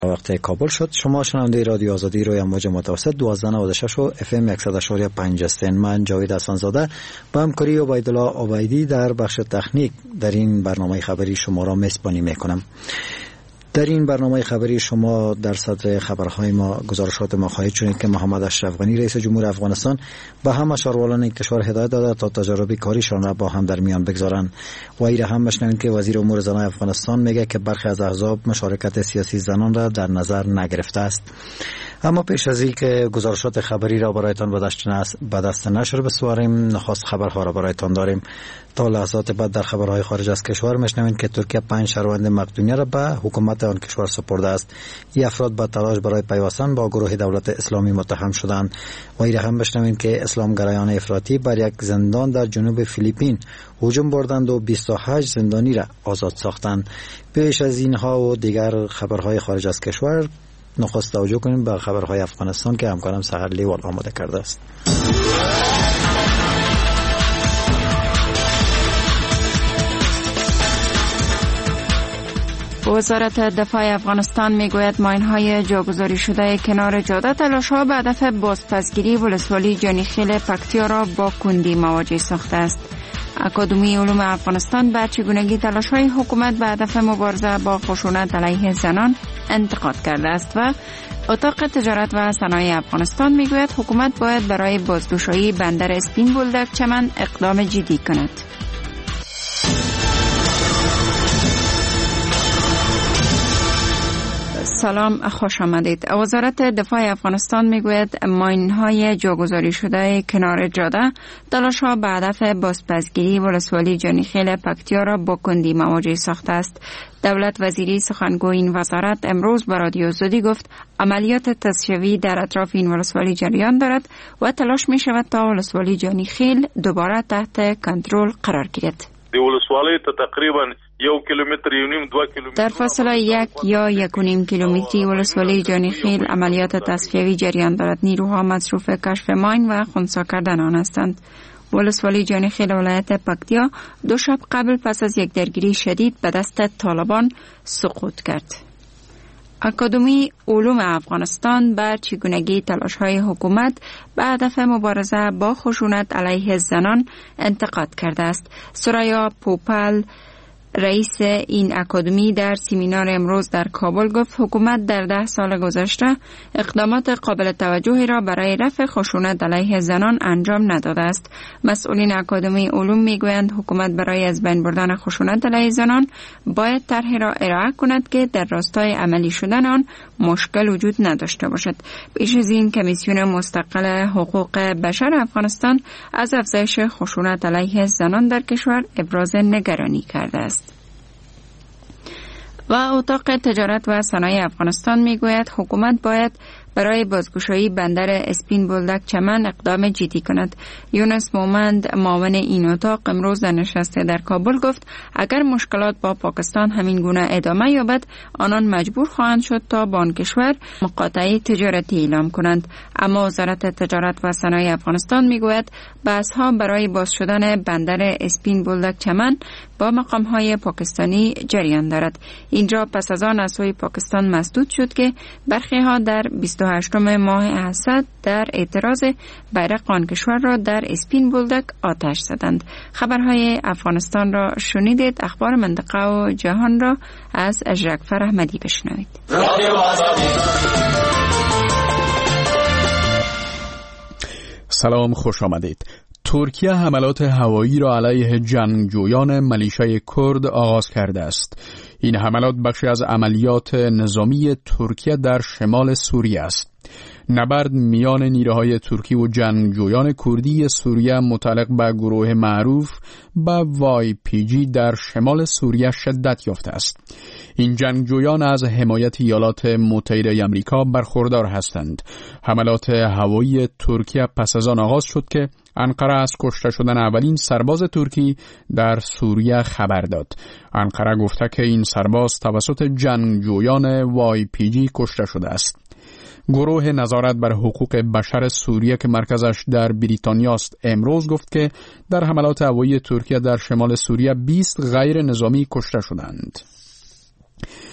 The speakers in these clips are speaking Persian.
وقت کابل شد. شما شنونده رادیو آزادی روی امواج متوسط 1296 و FM 100.5 هستین. من جاوید حسن‌زاده با همکاری عبیدالله عبیدی در بخش تکنیک در این برنامه خبری شما را میزبانی میکنم. در این برنامه خبری شما در صدر خبرهای ما گزارشات ما خواهید شنید که محمد اشرف غنی رئیس جمهور افغانستان به همه شهروندان کشور هدایت داده تا تجارب کاریشان را با هم در میان بگذارند. و ایره هم بشنوید که وزیر امور زنان افغانستان میگه که برخی از احزاب مشارکت سیاسی زنان را در نظر نگرفته است. اما پیش از این که گزارشات خبری را برایتان به دست نشر بسپاریم، نخست خبرها را برایتان داریم. تا لحظات بعد در خبرهای خارج از کشور میشنوید که ترکیه 5 شهروند مقدونیه را به حکومت آن کشور سپرده است. این افراد به تلاش برای پیوستن با گروه دولت اسلامی متهم شدند. و ایره هم بشنوید که اسلامگرایان افراطی بر یک زندان در جنوب فیلیپین هجوم بردند و 28 زندانی را آزاد ساختند. پیش از اینها و دیگر خبرهای خارج از کشور نخست توجه کنیم به خبرهای افغانستان که همکارم سحر لیوال آماده کرده است. وزارت دفاع افغانستان میگوید ماین‌های جاگذاری شده کنار جاده تلاش‌ها به هدف بازپسگیری ولسوالی جانیخیل پکتیا را با کندی مواجه ساخته است. اکادمی علوم افغانستان به چگونگی تلاش‌های حکومت به هدف مبارزه با خشونت علیه زنان انتقاد کرده است و اتاق تجارت و صنایع افغانستان میگوید حکومت باید برای بازگشایی بندر اسپین بولدک چمن اقدام جدی کند. سلام، خوش آمدید. وزارت دفاع افغانستان میگوید ماین‌های جاگذاری شده کنار جاده تلاش‌ها به هدف بازپسگیری ولسوالی جانیخیل پکتیا را با کندی مواجه ساخته است. دولت وزیری سخنگوی این وزارت امروز به رادیو آزادی گفت عملیات تصفیه‌ای در اطراف این ولسوالی جریان دارد و تلاش می شود تا ولسوالی جانیخیل دوباره تحت کنترل قرار گیرد. ولسوالی تقریبا 1 کیلومتر و نیم 2 کیلومتر در فاصله 1 یا 1.5 کیلومتری ولسوالی جانیخیل عملیات تصفیه‌ای جریان دارد. نیروها مصروف کشف ماین و خنثی کردن آن هستند. ولسوالی جانیخیل ولایت پکتیا 2 شب قبل پس از یک درگیری شدید به دست طالبان سقوط کرد. اکادمی علوم افغانستان بر چگونگی تلاش‌های حکومت به هدف مبارزه با خشونت علیه زنان انتقاد کرده است. سرایا پوپل رئیس این اکادمی در سمینار امروز در کابل گفت حکومت در 10 سال گذشته اقدامات قابل توجهی را برای رفع خشونت علیه زنان انجام نداده است. مسئولین اکادمی علوم میگویند حکومت برای از بین بردن خشونت علیه زنان باید طرحی را ارائه کند که در راستای عملی شدن آن مشکل وجود نداشته باشد. پیش از این کمیسیون مستقل حقوق بشر افغانستان از افزایش خشونت علیه زنان در کشور ابراز نگرانی کرده است. و اتاق تجارت و صنایع افغانستان میگوید حکومت باید برای بازگشایی بندر اسپین بولدک چمن اقدام جدی کند. یونس مومند معاون این اتاق امروز در نشست در کابل گفت اگر مشکلات با پاکستان همین گونه ادامه یابد آنان مجبور خواهند شد تا با آن کشور مقاطعه تجارتی اعلام کنند. اما وزارت تجارت و صنایع افغانستان میگوید بحث‌ها برای باز شدن بندر اسپین بولدک چمن با مقام‌های پاکستانی جریان دارد. اینجا پس از آن از سوی پاکستان مسدود شد که برخی‌ها در 28 ماه اسد در اعتراض بیرق آن کشور را در اسپین بولدک آتش زدند. خبرهای افغانستان را شنیدید. اخبار منطقه و جهان را از اجرکفر احمدی بشنوید. سلام، خوش آمدید. ترکیه حملات هوایی را علیه جنگجویان ملیشای کرد آغاز کرده است. این حملات بخشی از عملیات نظامی ترکیه در شمال سوریه است. نبرد میان نیروهای ترکی و جنگجویان کردی سوریه متعلق به گروه معروف به YPG در شمال سوریه شدت یافته است. این جنگجویان از حمایت ایالات متحده آمریکا برخوردار هستند. حملات هوایی ترکیه پس از آن آغاز شد که انقره از کشته شدن اولین سرباز ترکی در سوریه خبر داد. انقره گفته که این سرباز توسط جنگجویان YPG کشته شده است. گروه نظارت بر حقوق بشر سوریه که مرکزش در بریتانیا است امروز گفت که در حملات هوایی ترکیه در شمال سوریه 20 غیر نظامی کشته شدند.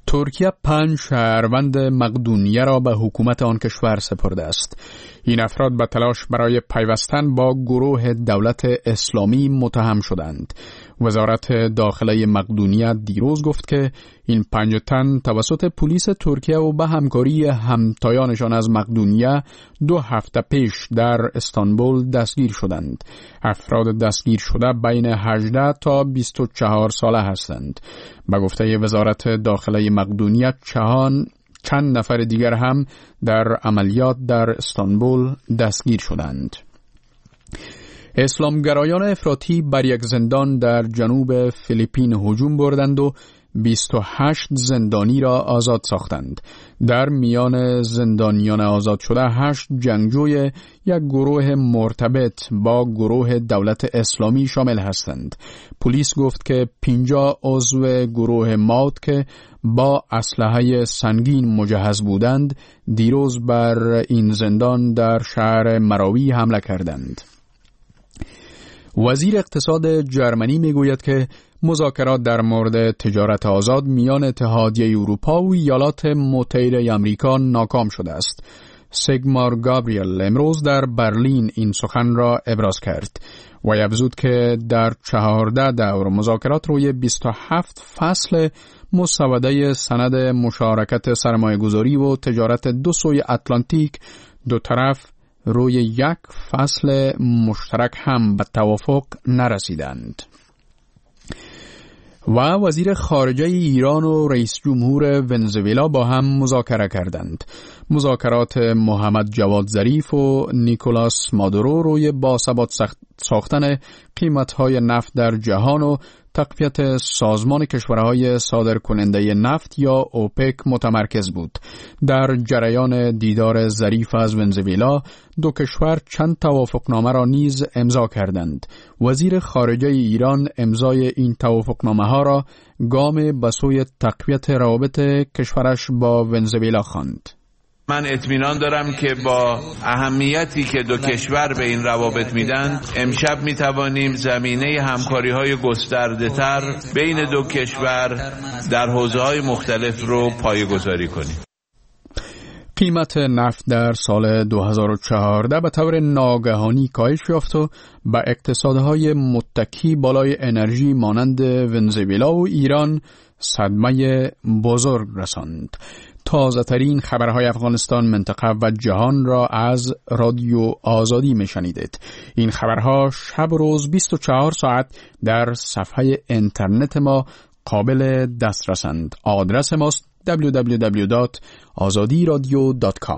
ترکیه 5 شهروند مقدونیه را به حکومت آن کشور سپرده است. این افراد به تلاش برای پیوستن با گروه دولت اسلامی متهم شدند. وزارت داخله مقدونیه دیروز گفت که این 5 تن توسط پلیس ترکیه و به همکاری همتایانشان از مقدونیه 2 هفته پیش در استانبول دستگیر شدند. افراد دستگیر شده بین 18 تا 24 ساله هستند. به گفته وزارت داخله مقدونیه چند نفر دیگر هم در عملیات در استانبول دستگیر شدند. اسلامگرایان افراطی بر یک زندان در جنوب فیلیپین هجوم بردند و 28 زندانی را آزاد ساختند. در میان زندانیان آزاد شده 8 جنگجوی یک گروه مرتبط با گروه دولت اسلامی شامل هستند. پلیس گفت که 50 عضو گروه ماوت که با اسلحه سنگین مجهز بودند دیروز بر این زندان در شهر مراوی حمله کردند. وزیر اقتصاد جرمنی میگوید که مذاکرات در مورد تجارت آزاد میان اتحادیه اروپا و ایالات متحده آمریکا ناکام شده است. سیگمار گابریل امروز در برلین این سخن را ابراز کرد و افزود که در 14 دور مذاکرات روی 27 فصل مسوده سند مشارکت سرمایه‌گذاری و تجارت دو سوی اتلانتیک دو طرف روی یک فصل مشترک هم به توافق نرسیدند. و وزیر خارجه ایران و رئیس جمهور ونزوئلا با هم مذاکره کردند. مذاکرات محمد جواد ظریف و نیکولاس مادورو روی باثبات ساختن قیمت‌های نفت در جهان و تقویت سازمان کشورهای صادرکننده نفت یا اوپک متمرکز بود. در جریان دیدار ظریف از ونزوئلا دو کشور چند توافقنامه را نیز امضا کردند. وزیر خارجه ایران امضای این توافقنامه ها را گام به سوی تقویت روابط کشورش با ونزوئلا خواند. من اطمینان دارم که با اهمیتی که دو کشور به این روابط میدن امشب میتوانیم زمینه همکاری‌های گسترده‌تر بین دو کشور در حوزه‌های مختلف رو پایه‌گذاری کنیم. قیمت نفت در سال 2014 به طور ناگهانی کاهش یافت و به اقتصادهای متکی بالای انرژی مانند ونزوئلا و ایران صدمه بزرگ رساند. تازه ترین خبرهای افغانستان، منطقه و جهان را از رادیو آزادی میشنیدید. این خبرها شب روز 24 ساعت در صفحه اینترنت ما قابل دسترسند. آدرس ماست www.azadiradio.com.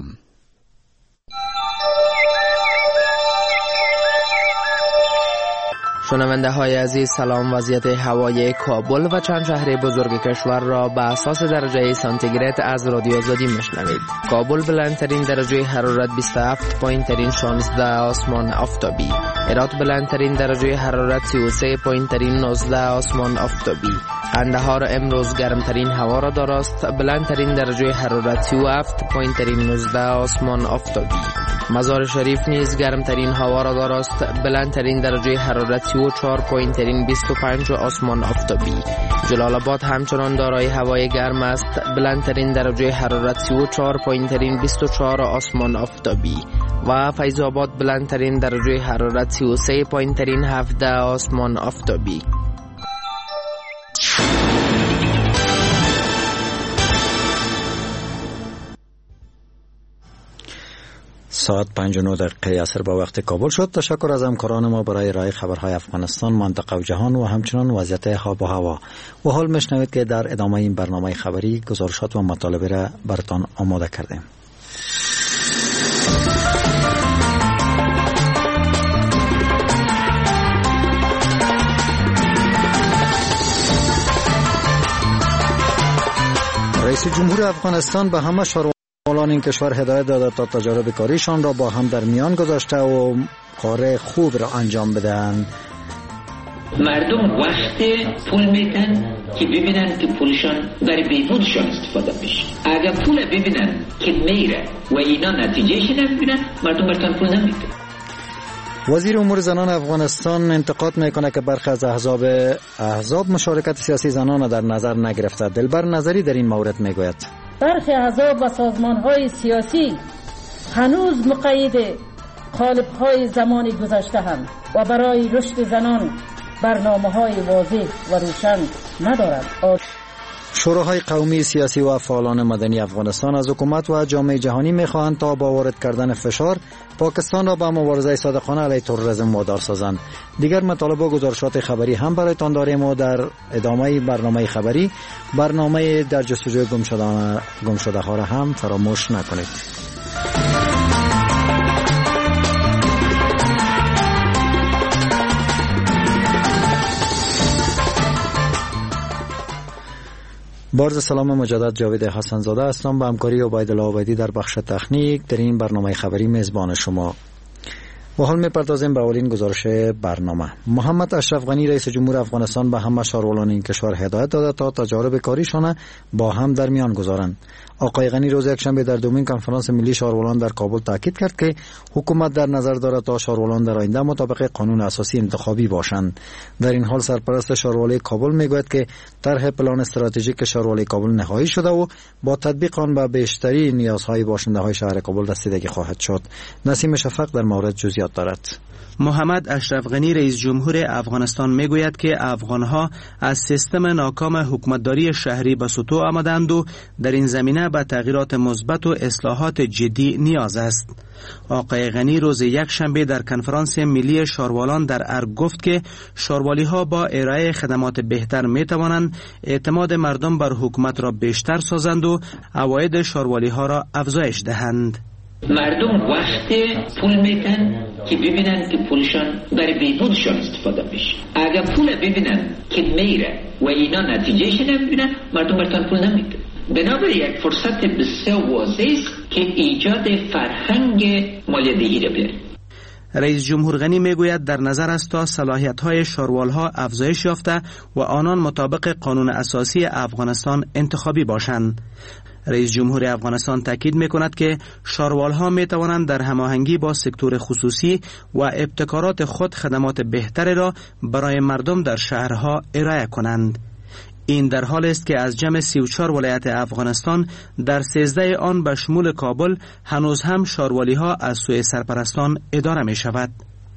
شنونده های عزیز سلام. وضعیت هوای کابل و چند شهر بزرگ کشور را به اساس درجه سانتیگراد از رادیو آزادی میشنوید. کابل بلندترین درجه حرارت 27 پایین ترین 16 آسمان آفتابی. هرات بلندترین درجه حرارت 33 پایین ترین 19 آسمان آفتابی. قندهار امروز گرمترین هوا را داراست، بلندترین درجه حرارت 37 پایین ترین 19 آسمان آفتابی. مزار شریف نیز گرمترین هوا را داراست، بلندترین درجه حرارت 34 پایین ترین 25 آسمان آفتابی. جلال آباد همچنان دارای هوای گرم است، بلندترین درجه حرارت 34 پایین ترین 24 آسمان آفتابی. و فیض آباد بلندترین درجه حرارت 33 پایین ترین 17 آسمان آفتابی. ساعت 5:09 عصر با وقت کابل شد. تشکر از همکاران ما برای ارائه خبرهای افغانستان، منطقه و جهان و همچنان وضعیت آب و هوا. و حال میشنوید که در ادامه این برنامه خبری گزارشات و مطالب را براتان آماده کردیم. رئیس جمهور افغانستان به همه شهروندان این کشور هدایت داده تا تجارب کاریشان را با هم در میان گذاشته و کار خوب را انجام بدهند. مردم وقت پول میدن که ببینن که پولشان برای بهبودشان استفاده میشه. اگر پول ببینن که میره و اینا نتیجهش نمیبینن، مردم برتان پول نمیدن. وزیر امور زنان افغانستان انتقاد میکنه که برخی از احزاب مشارکت سیاسی زنان در نظر نگرفته. دلبر نظری در این مورد میگوید برخی احزاب و سازمان‌های سیاسی هنوز مقید قالب‌های زمان گذشته هم و برای رشد زنان برنامه‌های واضح و روشن ندارند. شوراهای قومی سیاسی و فعالان مدنی افغانستان از حکومت و جامعه جهانی می‌خواهند تا با وارد کردن فشار پاکستان را به مبارزه صادقانه علیه تروریسم وادار سازند. دیگر مطالب و گزارشات خبری هم برایتان داریم و در ادامه برنامه خبری برنامه در جستجوی گمشده ها را هم فراموش نکنید. بارز سلام مجدد، جاوید حسن زاده هستم. با همکاری عبیدالله عبیدی در بخش تکنیک در این برنامه خبری میزبان شما. و حال میپردازیم به اولین گزارش برنامه. محمد اشرف غنی رئیس جمهور افغانستان به همه شهروالان این کشور هدایت داده تا تجارب کاریشان با هم در میان گذارند. آقای غنی روز یکشنبه در دومین کنفرانس ملی شهروالان در کابل تاکید کرد که حکومت در نظر دارد تا شهروالان در آینده مطابق قانون اساسی انتخابی باشند. در این حال سرپرست شهروالی کابل میگوید که طرح پلان استراتژیک شهروالی کابل نهایی شده و با تطبیق آن به بیشتری نیازهای باشنده‌های شهر کابل رسیدگی خواهد شد. نسیم شفق در مورد جزئیات دارد. محمد اشرف غنی رئیس جمهور افغانستان میگوید که افغانها از سیستم ناکام حکومتداری شهری به سطوح آمدند و در این زمینه به تغییرات مثبت و اصلاحات جدی نیاز است. آقای غنی روز یکشنبه در کنفرانس ملی شهروالان در ارگ گفت که شهروالی‌ها با ارائه خدمات بهتر می‌توانند اعتماد مردم بر حکومت را بیشتر سازند و عواید شهروالی‌ها را افزایش دهند. مردم وقتی پول میتن که ببینن که پولشان برای بهبودشان استفاده میشه. اگر پول ببینن که میره و اینا نتیجهش نمیبینن، مردم برتان پول نمیده. بنابراین یک فرصت بسیار واضح است که ایجاد فرهنگ مالیات‌دهی را بیاره. رئیس جمهور غنی میگوید در نظر است تا صلاحیت‌های شهروال‌ها افزایش یافته و آنان مطابق قانون اساسی افغانستان انتخابی باشند. رئیس جمهور افغانستان تاکید می‌کند که شهروال‌ها می‌توانند در هماهنگی با سکتور خصوصی و ابتکارات خود خدمات بهتری را برای مردم در شهرها ارائه کنند. این در حال است که از جمع 34 ولایت افغانستان در 13 آن به شمول کابل هنوز هم شهروالی‌ها از سوی سرپرستان اداره می‌شود.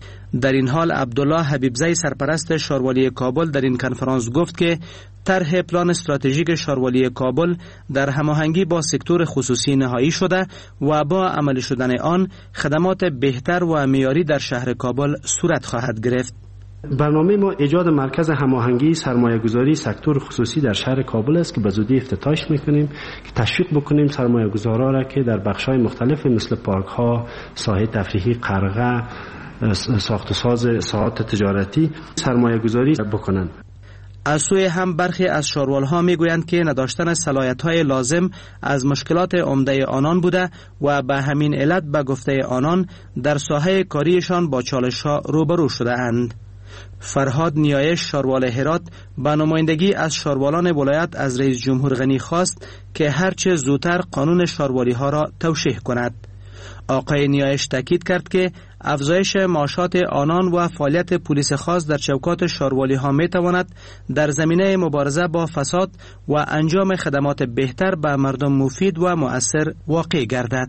در این حال عبدالله حبیبزی سرپرست شهروالی کابل در این کنفرانس گفت که طرح پلان استراتژیک شهروالی کابل در هماهنگی با سکتور خصوصی نهایی شده و با عملی شدن آن خدمات بهتر و معیاری در شهر کابل صورت خواهد گرفت. برنامه ما ایجاد مرکز هماهنگی سرمایه‌گذاری سکتور خصوصی در شهر کابل است که به زودی افتتاحش می‌کنیم که تشویق بکنیم سرمایه‌گذارا را که در بخش‌های مختلف مثل پارک‌ها، ساحه تفریحی، قرغه، ساخت و ساز، ساعات تجارتی سرمایه‌گذاری بکنند. از سوی هم برخی از شهروال‌ها میگویند که نداشتن صلاحیت‌های لازم از مشکلات عمده آنان بوده و به همین علت به گفته آنان در ساحه کاریشان با چالش‌ها روبرو شده اند. فرهاد نیایش شهروال هرات به نمایندگی از شهروالان ولایت از رئیس جمهور غنی خواست که هرچه زودتر قانون شهروالی‌ها را توشیح کند. آقای نیایش تاکید کرد که افزایش معاشات آنان و فعالیت پلیس خاص در چوکات شهروالی‌ها می‌تواند در زمینه مبارزه با فساد و انجام خدمات بهتر به مردم مفید و مؤثر واقع گردد.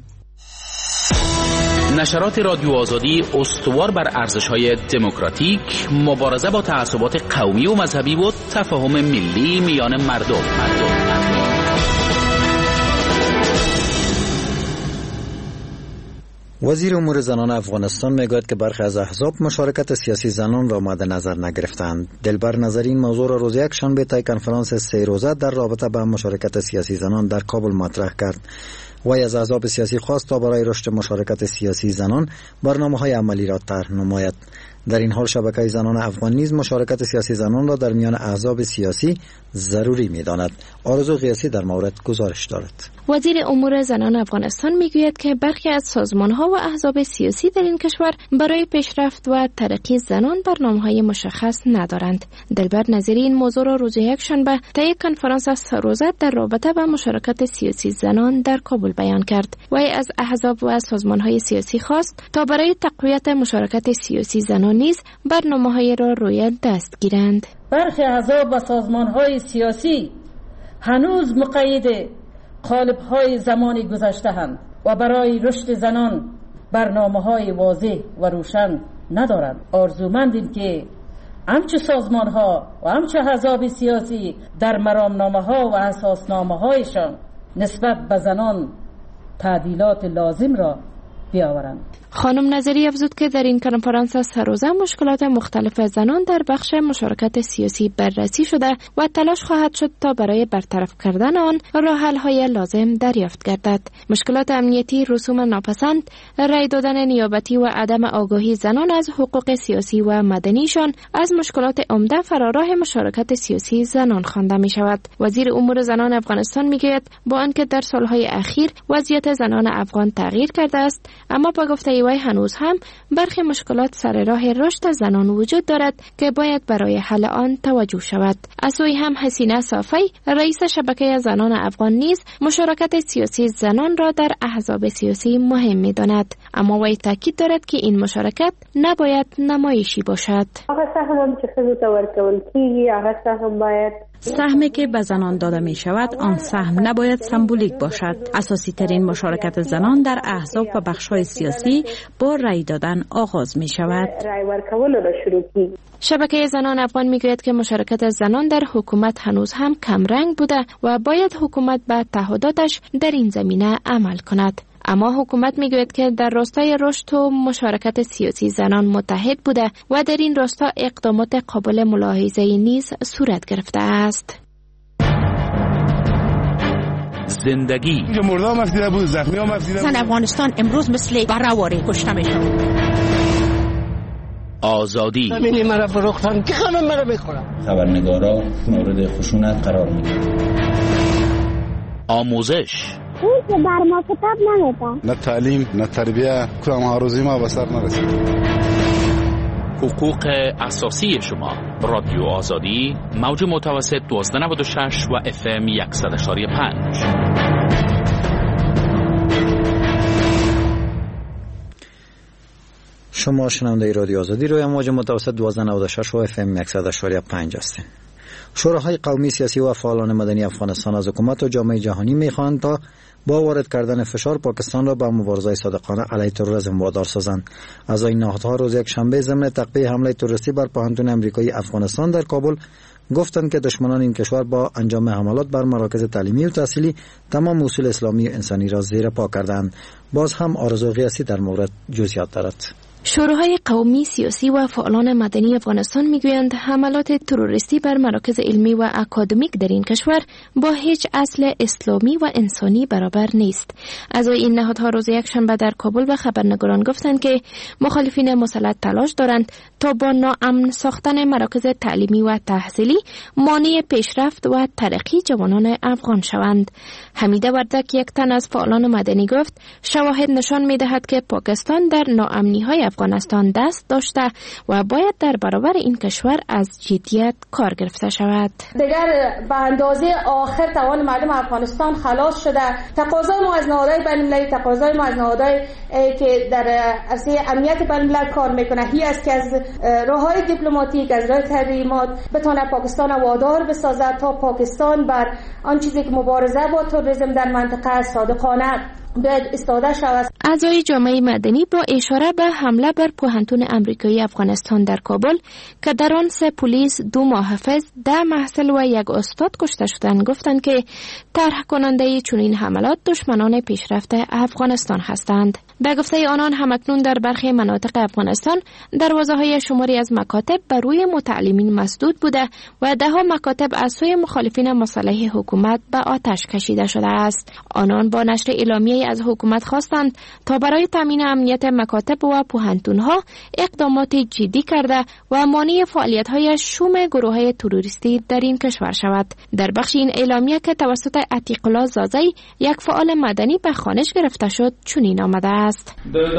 نشرات رادیو آزادی استوار بر ارزش‌های دموکراتیک، مبارزه با تعصبات قومی و مذهبی و تفاهم ملی میان مردم. وزیر امور زنان افغانستان میگوید که برخی از احزاب مشارکت سیاسی زنان را مد نظر نگرفتند. دلبر نظری این موضوع را روز یکشنبه طی کنفرانس 3 روزه در رابطه با مشارکت سیاسی زنان در کابل مطرح کرد. وی از احزاب سیاسی خواست تا برای رشد مشارکت سیاسی زنان برنامه‌های عملی را طرح نماید. در این حال شبکه زنان افغان نیز مشارکت سیاسی زنان را در میان احزاب سیاسی ضروری می‌داند. آرزو قیاسی در مورد گزارش دارد. وزیر امور زنان افغانستان میگوید که برخی از سازمان‌ها و احزاب سیاسی در این کشور برای پیشرفت و ترقی زنان برنامه‌های مشخص ندارند. دلبر نظیری این موضوع را روز یکشنبه در یک کنفرانس سه‌روزه در رابطه با مشارکت سیاسی زنان در کابل بیان کرد. وی از احزاب و سازمان‌های سیاسی خواست تا برای تقویت مشارکت سیاسی زنان نیز برنامه‌های را روی دست گیرند. برخی احزاب و سازمان‌های سیاسی هنوز مقید قالب‌های زمانی گذشته‌اند و برای رشد زنان برنامه‌های واضح و روشن ندارند. آرزومندیم که همچه سازمان‌ها و همچه احزاب سیاسی در مرامنامه‌ها و اساسنامه‌هایشان نسبت به زنان تعدیلات لازم را بیاورند. خانم نظری افزود که در این کنفرانس سه‌روزه مشکلات مختلف زنان در بخش مشارکت سیاسی بررسی شده و تلاش خواهد شد تا برای برطرف کردن آن راه حل‌های لازم دریافت گردد. مشکلات امنیتی، رسوم ناپسند، رأی دادن نیابتی و عدم آگاهی زنان از حقوق سیاسی و مدنیشان از مشکلات عمده فراراه مشارکت سیاسی زنان خوانده می شود. وزیر امور زنان افغانستان می گوید با آنکه در سالهای اخیر وضعیت زنان افغان تغییر کرده است، اما با گفته وی هنوز هم برخی مشکلات سر راه رشد زنان وجود دارد که باید برای حل آن توجه شود. از سوی هم حسینه صافی رئیس شبکه زنان افغان نیز مشارکت سیاسی زنان را در احزاب سیاسی مهم می‌داند، اما وی تاکید دارد که این مشارکت نباید نمایشی باشد. سهمی که به زنان داده می شود آن سهم نباید سمبولیک باشد. اساسی ترین مشارکت زنان در احزاب و بخش‌های سیاسی با رأی دادن آغاز می شود. شبکه زنان افغان می گوید که مشارکت زنان در حکومت هنوز هم کم رنگ بوده و باید حکومت به تعهداتش در این زمینه عمل کند. اما حکومت میگوید که در راستای رشد و مشارکت سیاسی زنان متحد بوده و در این راستا اقدامات قابل ملاحظه نیز صورت گرفته است. زندگی مردم مفیده بود، زخمی ها مفیده بود. زن افغانستان امروز مثل برآواره کشته میشن. آزادی زمینی مرا فروختن که همه مرا میخورن. خبرنگارا مورد خشونت قرار میگیرن. آموزش اون که بر ما کتاب نمیدن. نه تعلیم نه تربیه، کلام هاروزی ما به سر نرسید. حقوق اساسی شما. رادیو آزادی، موج متوسط 1296 و FM 100.5. شما شنونده رادیو آزادی روی موج متوسط 1296 و FM 100.5 هستید. شوراهای قومی، سیاسی و فعالان مدنی افغانستان از حکومت و جامعه جهانی می‌خواهند تا با وارد کردن فشار پاکستان را به مبارزه صادقانه علیه تروریسم وادار سازند. از این نهادها روز یک شنبه ضمن تقویه حمله تروریستی بر پوهنتون امریکایی افغانستان در کابل گفتند که دشمنان این کشور با انجام حملات بر مراکز تعلیمی و تحصیلی تمام اصول اسلامی و انسانی را زیر پا کردند. باز هم آرزو قیاسی در مورد جزئیات دارد. شوراهای قومی، سیاسی و فعالان مدنی افغانستان میگویند حملات تروریستی بر مراکز علمی و اکادمیک در این کشور با هیچ اصل اسلامی و انسانی برابر نیست. از این نهادها روز یکشنبه در کابل به خبرنگاران گفتند که مخالفین مسلح تلاش دارند تا با ناامن ساختن مراکز تعلیمی و تحصیلی مانع پیشرفت و ترقی جوانان افغان شوند. حمیده وردک، یک تن از فعالان مدنی، گفت شواهد نشان می‌دهد که پاکستان در ناامنی‌های افغانستان دست داشته و باید در برابر این کشور از جدیت کار گرفته شود. دیگر به اندازه آخر توان مردم افغانستان خلاص شده. تقاضای ما از نهادهای بین‌المللی، تقاضای ما از نهادهای که در عرصه امنیت بین‌الملل کار میکنه هی است که از راههای دیپلماتیک، از راه تحریمات بتونه پاکستان وادار بسازد تا پاکستان بر آن چیزی که مبارزه با تروریسم در منطقه صادقانه باید استفاده شود. اعضای جامعه مدنی با اشاره به حمله بر پوهنتون امریکایی افغانستان در کابل که در آن 3 پلیس، 2 محافظ، 10 محصل و 1 استاد کشته شدند گفتند که طرح کننده چنین حملات دشمنان پیشرفت افغانستان هستند. به گفته آنان همکنون در برخی مناطق افغانستان دروازه‌های شماری از مکاتب بر روی متعلمین مسدود بوده و 10 مکاتب از سوی مخالفین مسلح حکومت به آتش کشیده شده است. آنان با نشر اعلامیه جامعه از حکومت خواستند تا برای تامین امنیت مکاتب و پوهنتون‌ها اقدامات جدی کرده و مانع فعالیت‌های شوم گروه‌های تروریستی در این کشور شود. در بخش این اعلامیه که توسط عتیق الله زازی یک فعال مدنی به خوانش گرفته شد چنین آمده است: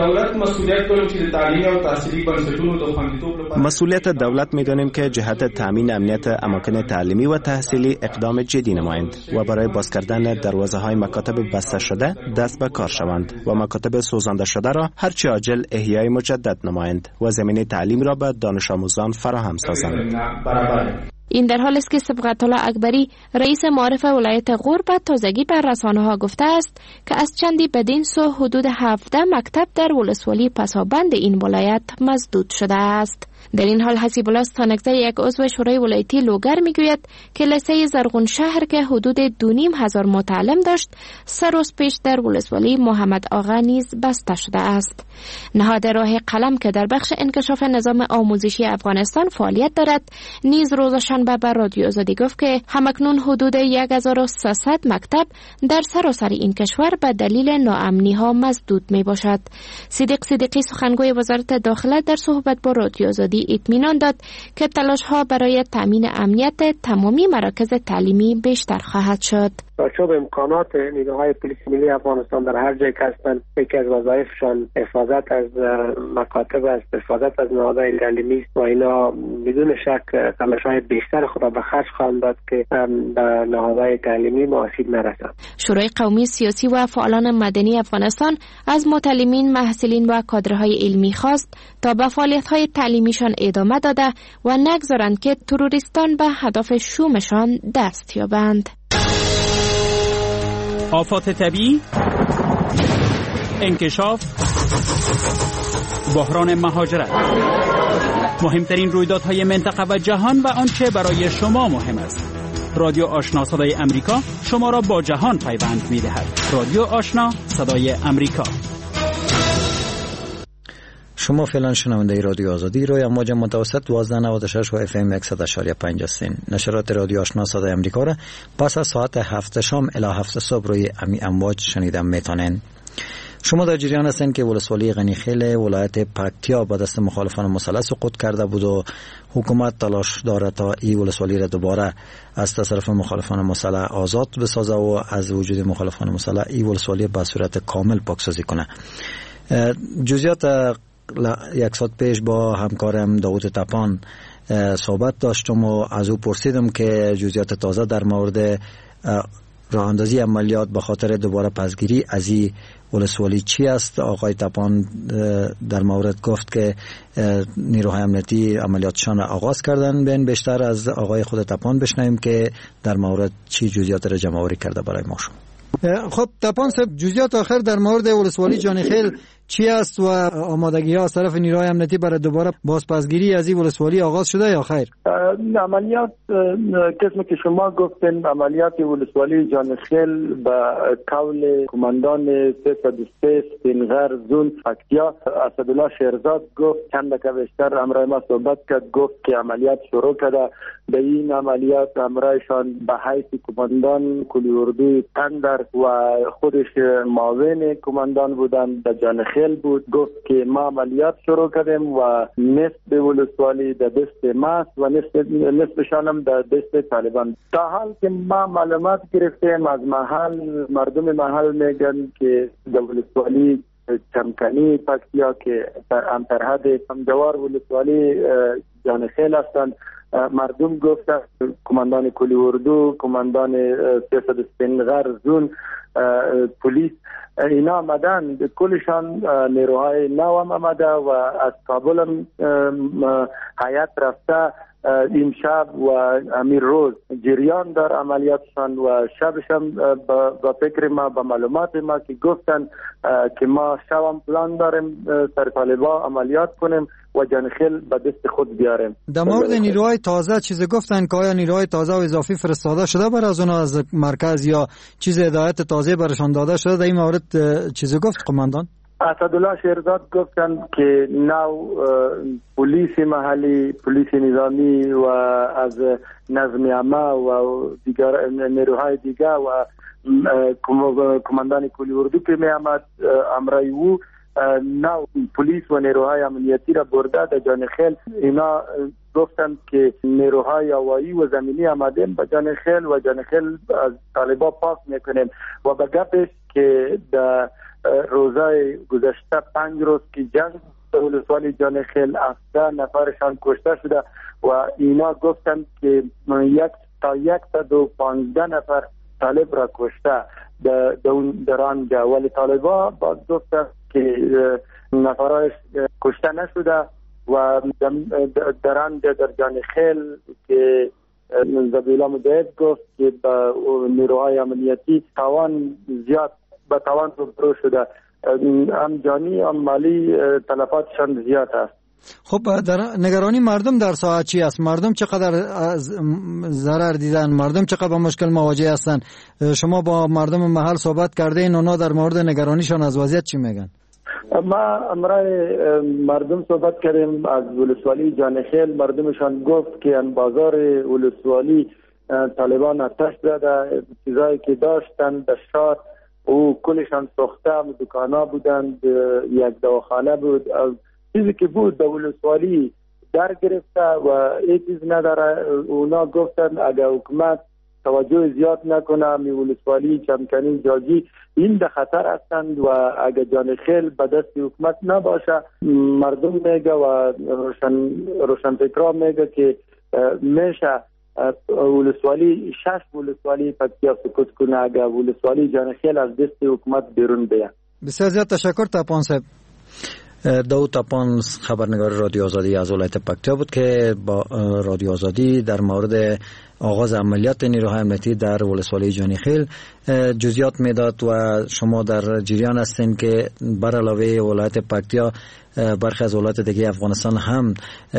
مسئولیت دولت می‌دانیم که جهت تامین امنیت اماکن تعلیمی و تحصیلی اقدام جدی نمایند و برای باز کردن دروازه‌های مکاتب بسته شده دست به کار شوند و مکاتب سوزانده شده را هرچه عاجل احیای مجدد نمایند و زمینه تعلیم را به دانش آموزان فراهم سازند. این در حال است که صبغت الله اکبری رئیس معارف ولایت غور به تازگی بر رسانه‌ها گفته است که از چندی بدین سو حدود 17 مکتب در ولسوالی پسابند این ولایت مسدود شده است. در این حال حسیب الله ستانکزی یک عضو شورای ولایتی لوگر میگوید که لیسه زرغون شهر که حدود 2,500 متعلم داشت 3 روز پیش در ولسوالی محمد آقا نیز بسته شده است. نهاد راه قلم که در بخش انکشاف نظام آموزشی افغانستان فعالیت دارد نیز روز شنبه به رادیو آزادی گفت که همکنون حدود 1300 مکتب در سراسر این کشور به دلیل ناامنی ها مسدود می باشد. صدیق صدیقی سخنگوی وزارت داخله در صحبت با رادیو آزادی اطمینان داد که تلاش ها برای تامین امنیت تمامی مراکز تعلیمی بیشتر خواهد شد. چوب امکانات نیروهای پلیس ملی افغانستان در هر جای که هستند یکی از وظایفشان حفاظت از مکاتب است، حفاظت از نهادهای تعلیمی است و اینا بدون شک تلاش‌های بیشتر خود را به خرج خواهند داد که به نهادهای تعلیمی آسیب نرسد. شورای قومی سیاسی و فعالان مدنی افغانستان از متعلمین، محصلین و کادرهای علمی خواست تا به فعالیت‌های تعلیمیشان ادامه داده و نگذارند که تروریستان به هدف شومشان دست یابند. آفات طبیعی، انکشاف، بحران مهاجرت، مهمترین رویدادهای منطقه و جهان و آنچه برای شما مهم است. رادیو آشنا صدای امریکا شما را با جهان پیوند می‌دهد. رادیو آشنا صدای امریکا. شما فعلا شنونده رادیو آزادی روی امواج متوسط 1296 و اف ام 100.5 هستین. نشرات رادیو آشنا صدای امریکا را پس از ساعت 7 شام الی 7 صبح روی امواج شنیدن میتونین. شما در جریان هستین که ولسوالی غنیخیل ولایت پکتیا به دست مخالفان مسلح سقوط کرده بود و حکومت تلاش داره تا این ولسوالی را دوباره از طرف مخالفان مسلح آزاد بسازه و از وجود مخالفان مسلح این ولسوالی به صورت کامل پاکسازی کنه. جزئیات یک ساعت پیش با همکارم داوود تپان صحبت داشتم و از او پرسیدم که جزئیات تازه در مورد راه اندازی عملیات به خاطر دوباره پسگیری از این ولسوالی چی است. آقای تپان در مورد گفت که نیروهای امنیتی عملیاتشان را آغاز کردن. بین بیشتر از آقای خود تپان بشنویم که در مورد چی جزئیات را جمع آوری کرده برای ما. خب تپان صاحب، جزئیات آخر در مورد ولسوالی جانخیل چی است و آمادگی ها از طرف نیروهای امنیتی برای دوباره بازپسگیری از این ولسوالی آغاز شده یا خیر؟ عملیات قسمی که شما گفتین عملیات ولسوالی جانخیل به قول کماندان 303 سپینغر زون پکتیا اسدالله شیرزاد گفت چند دقیقه بیشتر همراه ما صحبت کرد، گفت که عملیات شروع کرده. به این عملیات همراهشان به حیث کماندان کلی اردوی تندر و خودش معاون کماندان بودن به جانخیل بود. گفت که ما عملیات شروع کردیم و نصف ولسوالی در دست ما و نصفشان هم در دست طالبان. تا حال که ما معلومات گرفتیم از محل، مردم محل میگن که در ولسوالی چمکنی پکتیا که در سرحد همجوار ولسوالی جانخیل هستند، مردم گفتن کماندان کلی اردو، کماندان 300 سپینغر زون، پلیس اینا آمدن، کلشان نیروهای نو هم آمده و از کابل هم هیئت رفته. این شب و امیر روز جریان در عملیاتشان و شبش هم با فکر ما، با معلومات ما که گفتن که ما شب هم پلان داریم سر طالبا عملیات کنیم و جانخیل به دست خود بیاریم. در مورد نیروهای تازه چیز گفتن که آیا نیروهای تازه و اضافی فرستاده شده برای از اونا از مرکز یا چیز هدایت تازه برشان داده شده؟ در این مورد چیز گفت قماندان؟ اسدالله شیرزاد گفتن که نو پلیس محلی، پلیس نظامی و از نظم عامه و دیگر نیروهای دیگر و کماندان کلی اردو که می آمد امرای او نو پلیس و نیروهای امنیتی را برده در جانخیل. اینا گفتند که نیروهای هوایی و زمینی آمدیم به جانخیل و جانخیل از طالبا پاک میکنیم و به گپش که در روزای گذشته 5 روز که جنگ ولسوالی جانخیل 17 نفرشان کشته شده و اینا گفتند که 115 نفر طالب را کشته در آنجا، ولی طالبا باز گفتند که نفرایش کشته نشده و در آنجا در جانخیل که زبیلا مجاهد گفت که با نیروهای امنیتی تاوان زیاد به تاوان روبرو شده، هم جانی هم مالی تلفاتشان زیاد است. خب در نگرانی مردم در ساعت چی است؟ مردم چقدر ضرر دیدن؟ مردم چقدر با مشکل مواجه هستن؟ شما با مردم محل صحبت کرده این اونا در مورد نگرانیشان از وضعیت چی میگن؟ ما امرای مردم صحبت کردیم از ولسوالی جانخیل. مردمشان گفت که ان بازار ولسوالی طالبان آتش زده، چیزایی که داشتن در شهر او کلشان سوخته، دکانا بودند، یک دواخانه بود، چیزی که بود در ولسوالی در گرفته و یک چیز نداره. اونا گفتن اگر حکومت توجه زیاد نکنه می ولسوالی چمکنی جاجی این در خطر هستند و اگر جانخیل به دست حکومت نباشه، مردم میگه و روشنفکرا میگه که میشه ولسوالی 6 ولسوالی پکتیا سکوت کنه اگر ولسوالی جانخیل از دست حکومت بیرون بیاد. بسیار زیاد تشکر تاپان صاحب. داود تاپان خبرنگار رادیو آزادی از ولایت پکتیا بود که با رادیو آزادی در مورد آغاز عملیات نیروهای امنیتی در ولسوالی جانخیل جزئیات میداد و شما در جریان هستین که بر علاوه ولایت پکتیا برخی از ولایات دیگه افغانستان هم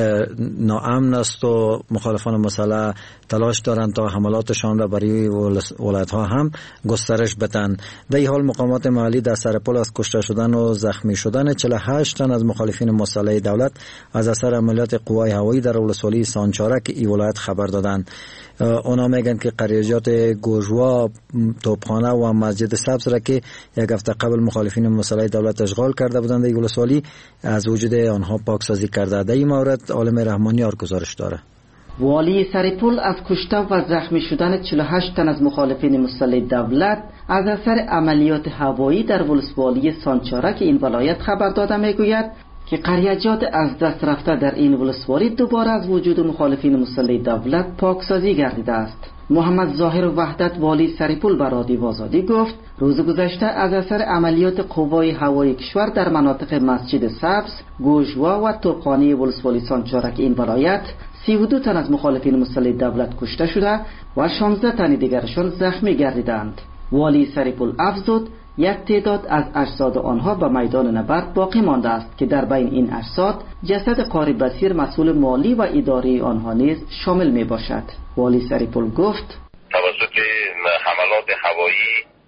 ناامن است و مخالفان مسلح تلاش دارند تا حملاتشان را برای ولایت ها هم گسترش بدن. در این حال مقامات محلی در سرپل از کشته شدن و زخمی شدن 48 تن از مخالفین مسلح دولت از اثر عملیات قوای هوایی در ولسوالی سانچارک این ولایت خبر دادند. اونا میگن که قریجات گوژوا، توپخانه و مسجد سبز را که یک هفته قبل مخالفین مسلح دولت اشغال کرده بودند در ولسوالی از وجود آنها پاکسازی کرده. در این مورد عالم رحمانیار گزارش داره. والی سرپل از کشته و زخمی شدن 48 تن از مخالفین مسلح دولت از اثر عملیات هوایی در ولسوالی سانچارک این ولایت خبر داده میگوید که قریجات از دست رفته در این ولسوالی دوباره از وجود مخالفین مسلح دولت پاکسازی گردیده است. محمد ظاهر وحدت والی سرپل به رادیو آزادی گفت روز گذشته از اثر عملیات قوای هوایی کشور در مناطق مسجد سبز، گوژوا و توپخانه ولسوالی سانچارک این ولایت 32 تن از مخالفین مسلح دولت کشته شده و 16 تن دیگرشان زخمی گردیدند. والی سرپل افزود یک تعداد از اجساد آنها به میدان نبرد باقی مانده است که در بین این اجساد جسد قاری بصیر مسئول مالی و اداری آنها نیز شامل می باشد. والی سرپل گفت توسط حملات هوایی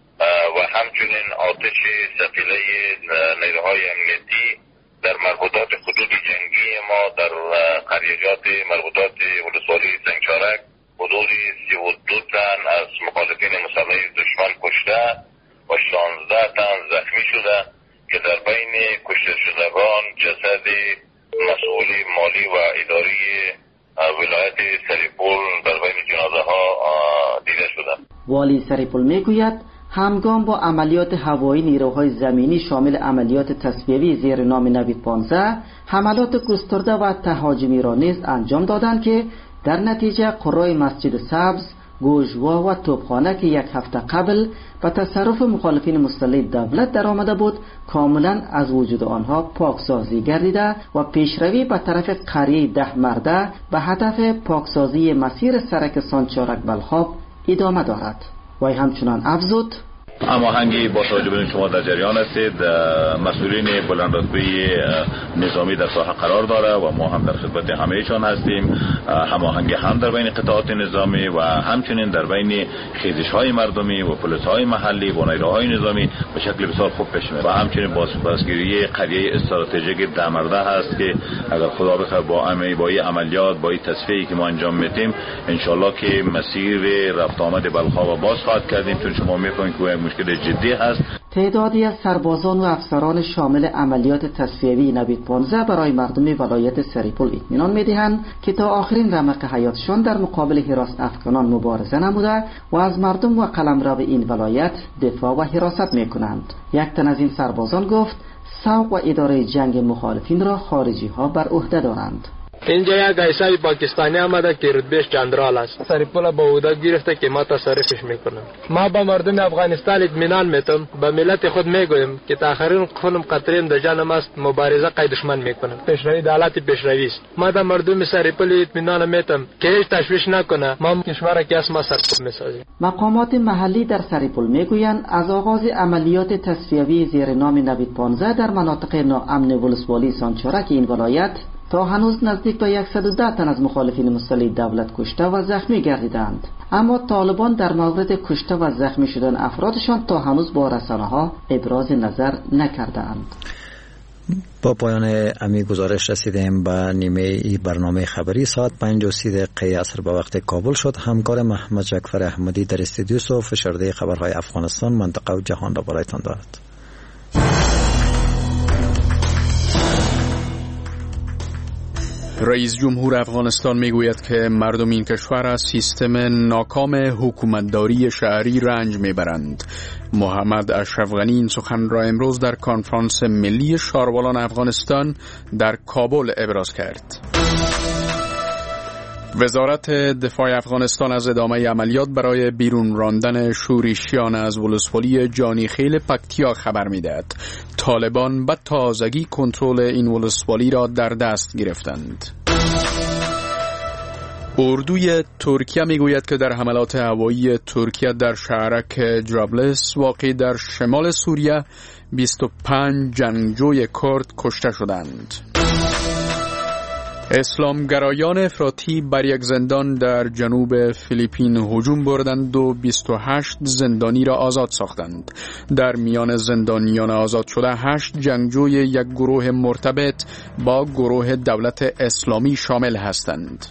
و همچنین آتش سفیله نیروهای امنیتی در مربوطات حدود جنگی ما در قریجات مربوطات ولسوالی سنگچارک حدود 32 تن از مخالفین مسلح دشمن کشته و 16 تن زخمی شده که در بین کشته شدگان جسد مسئول مالی و اداری ولایت سرپل در بین جنازه ها دیده شده. والی سرپل میگوید همگام با عملیات هوایی نیروهای زمینی شامل عملیات تصفیه‌ای زیر نام نوید 15 حملات گسترده و تهاجمی را نیز انجام دادند که در نتیجه قرای مسجد سبز، گوژوا و توپخانه که یک هفته قبل به تصرف مخالفین مسلح دولت در آمده بود کاملا از وجود آنها پاکسازی گردیده و پیشروی به طرف قریه 10 مرده به هدف پاکسازی مسیر سرک سانچارک بلخاب ادامه دارد. و همچنان افزود هماهنگی با توجه به شما در جریان هستید، مسئولین بلند رتبه نظامی در ساحه قرار داره و ما هم در خدمت همه‌شان هستیم. هماهنگی هم در بین قطاعات نظامی و همچنین در بین خیزش‌های مردمی و پلیس‌های محلی و نیروهای نظامی به شکل بسیار خوب پیش میره و همچنین بازگیری قضیه استراتژیک دمرده هست که اگر خدا بخواد با این عملیات با این تصفیه‌ای که ما انجام میدیم ان شاءالله که مسیر رفت آمد بلخا باز خواهد کردیم، چون شما می‌فهمید که مشکل جدی هست. تعدادی از سربازان و افسران شامل عملیات تصفیوی نوید 15 برای مردم ولایت سریپول اطمینان می‌دهند که تا آخرین رمق حیاتشان در مقابل حراس افغانان مبارزه نموده و از مردم و قلمرو این ولایت دفاع و حراست می‌کنند. یک تن از این سربازان گفت سوق و اداره جنگ مخالفین را خارجی‌ها بر عهده دارند. اینجا یک ایسای پاکستانی آمده که رتبهش جنرال است. سریپول با عهده گرفته که ما تصرفش میکنم. ما با مردم افغانستان اطمینان میتم، به ملت خود میگویم که تا آخرین خونم قطرین در جانم است، مبارزه قید دشمن میکنم. پیشروی دولت پیشروی است. ما در مردم سریپول اطمینان میتم که هیچ تشویش نکنه. ما کشور که از ما سرکوب میسازیم. مقامات محلی در سریپول میگویند از آغاز عملیات تصفیوی زیر نام نوید 15 در مناطق ناامن ولسوالی سانچارک این ولایت تا هنوز نزدیک به 110 تن از مخالفین مسلح دولت کشته و زخمی گردیدند، اما طالبان در مورد کشته و زخمی شدن افرادشان تا هنوز با رسانه‌ها ابراز نظر نکردند. با پایان امی گزارش رسیدیم به نیمه ای برنامه خبری. ساعت 5:30 عصر به وقت کابل شد. همکار محمد جعفر احمدی در استودیو و فشرده خبرهای افغانستان، منطقه و جهان را برایتان دارد. رئیس جمهور افغانستان میگوید که مردم این کشور از سیستم ناکام حکومتداری شهری رنج میبرند. محمد اشرف غنی این سخن را امروز در کنفرانس ملی شاروالان افغانستان در کابل ابراز کرد. وزارت دفاع افغانستان از ادامه عملیات برای بیرون راندن شورشیان از ولسوالی جانیخیل پکتیا خبر می‌دهد. طالبان به تازگی کنترل این ولسوالی را در دست گرفتند. اردوی ترکیه میگوید که در حملات هوایی ترکیه در شهرک جرابلس واقع در شمال سوریه 25 جنگجوی کرد کشته شدند. اسلامگرایان افراطی بر یک زندان در جنوب فیلیپین هجوم بردند و 28 زندانی را آزاد ساختند. در میان زندانیان آزاد شده 8 جنگجوی یک گروه مرتبط با گروه دولت اسلامی شامل هستند.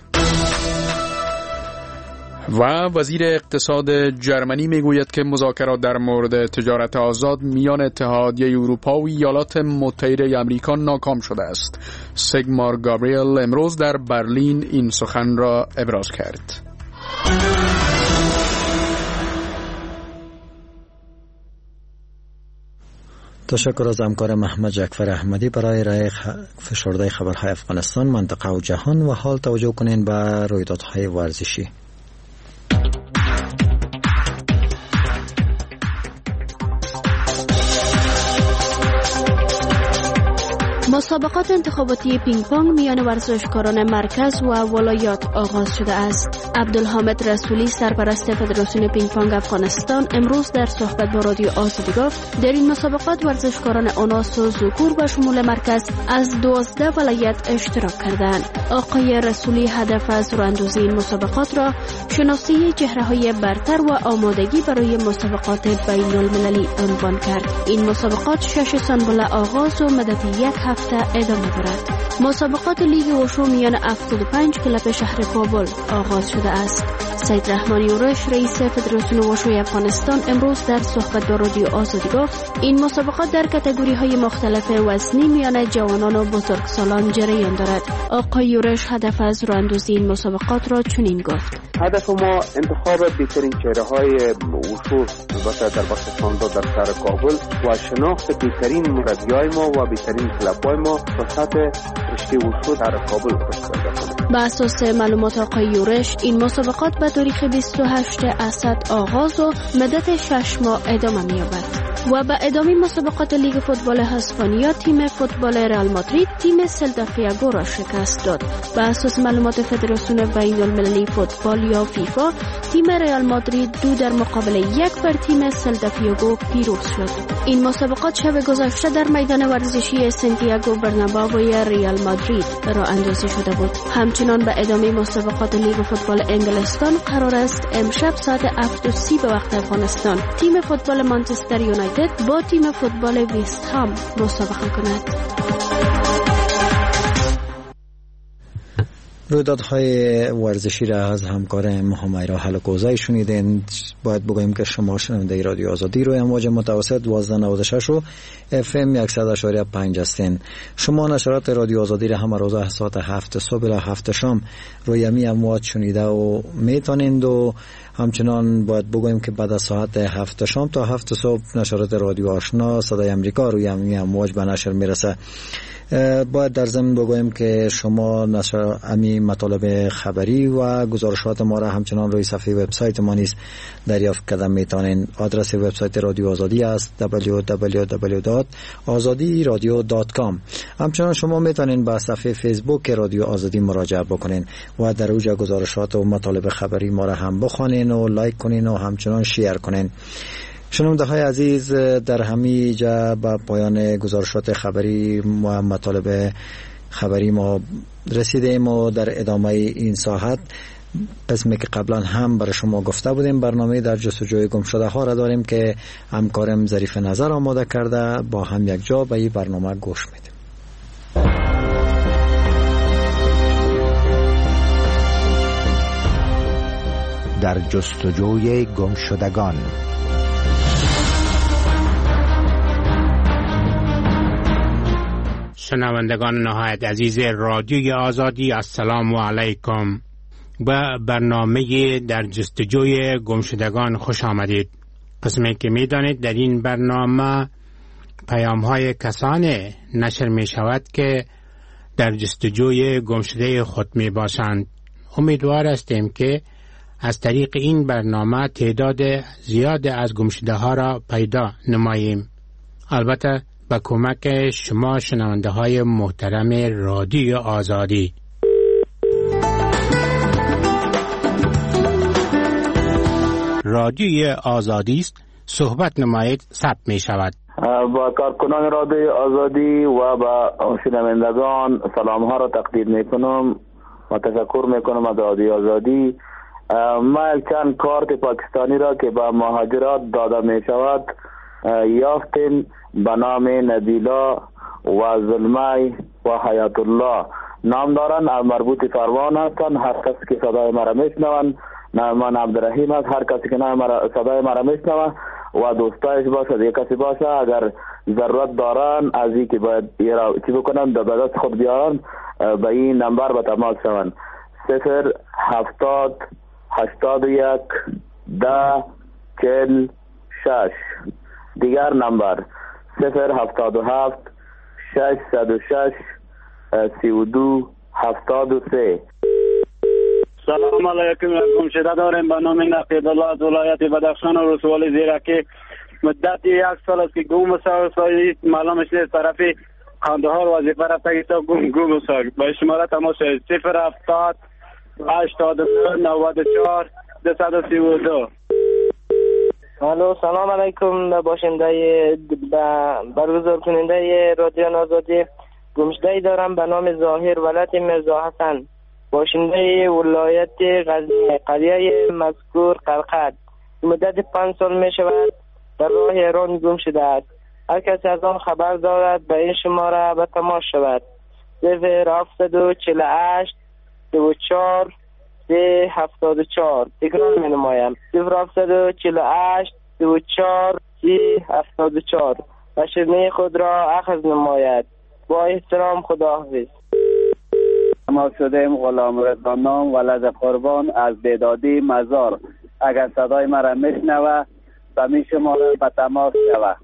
و وزیر اقتصاد جرمنی میگوید که مذاکرات در مورد تجارت آزاد میان اتحادیه اروپا و ایالات متحده آمریکا ناکام شده است. سیگمار گابریل امروز در برلین این سخن را ابراز کرد. تشکر از همکار محمد جعفر احمدی برای ارائه فشرده خبرهای افغانستان، منطقه و جهان. و حال توجه کنین به رویدادهای ورزشی. مسابقات انتخاباتی پینگ پونگ میان ورزشکاران مرکز و ولایات آغاز شده است. عبدالحامد رسولی سرپرست فدراسیون پینگ پونگ افغانستان امروز در صحبت با رادیو آزادی گفت در این مسابقات ورزشکاران اناث و ذکور به شمول مرکز از 12 ولایت اشتراک کردند. آقای رسولی هدف از راهاندازی این مسابقات را شناسی چهره‌های برتر و آمادگی برای مسابقات بین‌المللی عنوان کرد. این مسابقات 6 سنبل آغاز و مدت یک هفته ادامه دارد. مسابقات لیگ وشو میان 75 کلب شهر کابل آغاز شده است. سید رحمانی اورش رئیس فدراسیون وشوی افغانستان امروز در صحبت با رادیو آزادی گفت این مسابقات در کاتگوری‌های مختلف وزنی میان جوانان و بزرگسالان جریان دارد. آقای اورش هدف از راهاندازی این مسابقات را چنین گفت: هدف ما انتخاب بهترین چهره‌های وشو البته در بخش ساندو در شهر کابل و شناخت بهترین مربیای ما و بهترین کلب‌های ما به سطح رشته وشو در کابل برسانده. بر اساس معلومات آقای یورش این مسابقات به تاریخ 28 اسد آغاز و مدت 6 ماه ادامه می‌یابد. و به ادامه مسابقات لیگ فوتبال اسپانیا تیم فوتبال رئال مادرید تیم سلتا فیگو را شکست داد. بر اساس معلومات فدراسیون بین‌المللی فوتبال یا فیفا تیم رئال مادرید 2 در مقابل 1 بر تیم سلتا فیگو پیروز شد. این مسابقات شب گذشته در میدان ورزشی سانتیاگو برنابئو رئال مادرید راه اندازی شده بود. همچنان به ادامه مسابقات لیگ فوتبال انگلستان قرار است امشب ساعت 7:30 به وقت افغانستان تیم فوتبال مانچستر یونایتد با تیم فوتبال وست هم مسابقه کند. رویدادهای ورزشی را از همکار همیرا حلقوزی شنیدین. باید بگویم که شما شنونده رادیو آزادی روی امواج متوسط 1296 و FM 100.5 هستین. شما نشرات رادیو آزادی را همه روز ساعت 7 صبح تا 7 شام روی امی امواج شنیده و میتونید و همچنان باید بگویم که بعد از ساعت 7 شام تا 7 صبح نشرات رادیو آشنا صدای امریکا روی امی امواج به نشر میرسه. باید در ضمن بگویم که شما نشر امی مطالب خبری و گزارشات ما را همچنان روی صفحه وبسایت ما نیز دریافت کردن میتونین. آدرس وبسایت رادیو آزادی است www.azadiradio.com. همچنان شما میتونین به صفحه فیسبوک رادیو آزادی مراجعه بکنین و در اوج گزارشات و مطالب خبری ما را هم بخوانین و لایک کنین و همچنان شیر کنین. شنونده های عزیز، در همین جا به پایان گزارشات خبری و مطالب خبری ما رسیدیم و در ادامه این ساعت قسمی که قبلا هم برای شما گفته بودیم برنامه در جستجوی گم شده ها را داریم که همکارم ظریف نظر آماده کرده. با هم یک جا به این برنامه گوش میدیم. در جستجوی گم شدگان. شنوندگان نهایت عزیز رادیوی آزادی، السلام علیکم. به برنامه در جستجوی گمشدگان خوش آمدید. قسمی که می دانید در این برنامه پیام های کسان نشر می شود که در جستجوی گمشده خود می باشند. امیدوار هستیم که از طریق این برنامه تعداد زیاد از گمشده ها را پیدا نماییم. البته با کمک شما شنونده های محترم رادیو آزادی. رادیو آزادی است، صحبت نمایید ثبت می شود. با کارکنان رادیو آزادی و با شنوندگان سلام ها را تقدیم می کنم و تشکر می کنم از رادیو آزادی. ما چند کارت پاکستانی را که با مهاجرات داده می شود یافتیم به نام نبیلا و زلمای و حیات الله. نام دارن مربوط فروان هستن. هر کسی که صدای مرا میشنون، من عبدالرحیم است، هر کسی که صدای مرا میشنوه و دوستایش باشه یک کسی باشه اگر ضرورت دارن از این که باید چی بکنن به دست خود بیارن به این نمبر به تماس شون 070 81 10 46. دیگر نمبر 077 606 32 73. سلام علیکم. گمشده داریم به نام نقیب الله از ولایت بدخشان و رسول زیرکی. مدت 1 سال است که گم است. معلومش نیست طرف قندهار وظیفه رفته تا گم است. به شماره تماس 070 89 94 232. الو، سلام علیکم. باشنده برگزار کننده رادیو آزادی. گمشده دارم به نام ظاهر ولایت مرزا حسن، باشنده ولایت غزنی، قریه مذکور قرقد. مدت 5 سال می شود در راه ایران گم شده است. هر کسی از آن خبر دارد به این شماره به تماس شود 0748 24 374. تکرار می نمایم 0748 24 374 و شیرینی خود را اخذ نماید. با احترام، خداحافظ. ما شدیم غلام رضا نام ولد قربان از بیدادی مزار. اگر صدای مرا میشنوه و می شماره به تماس شوه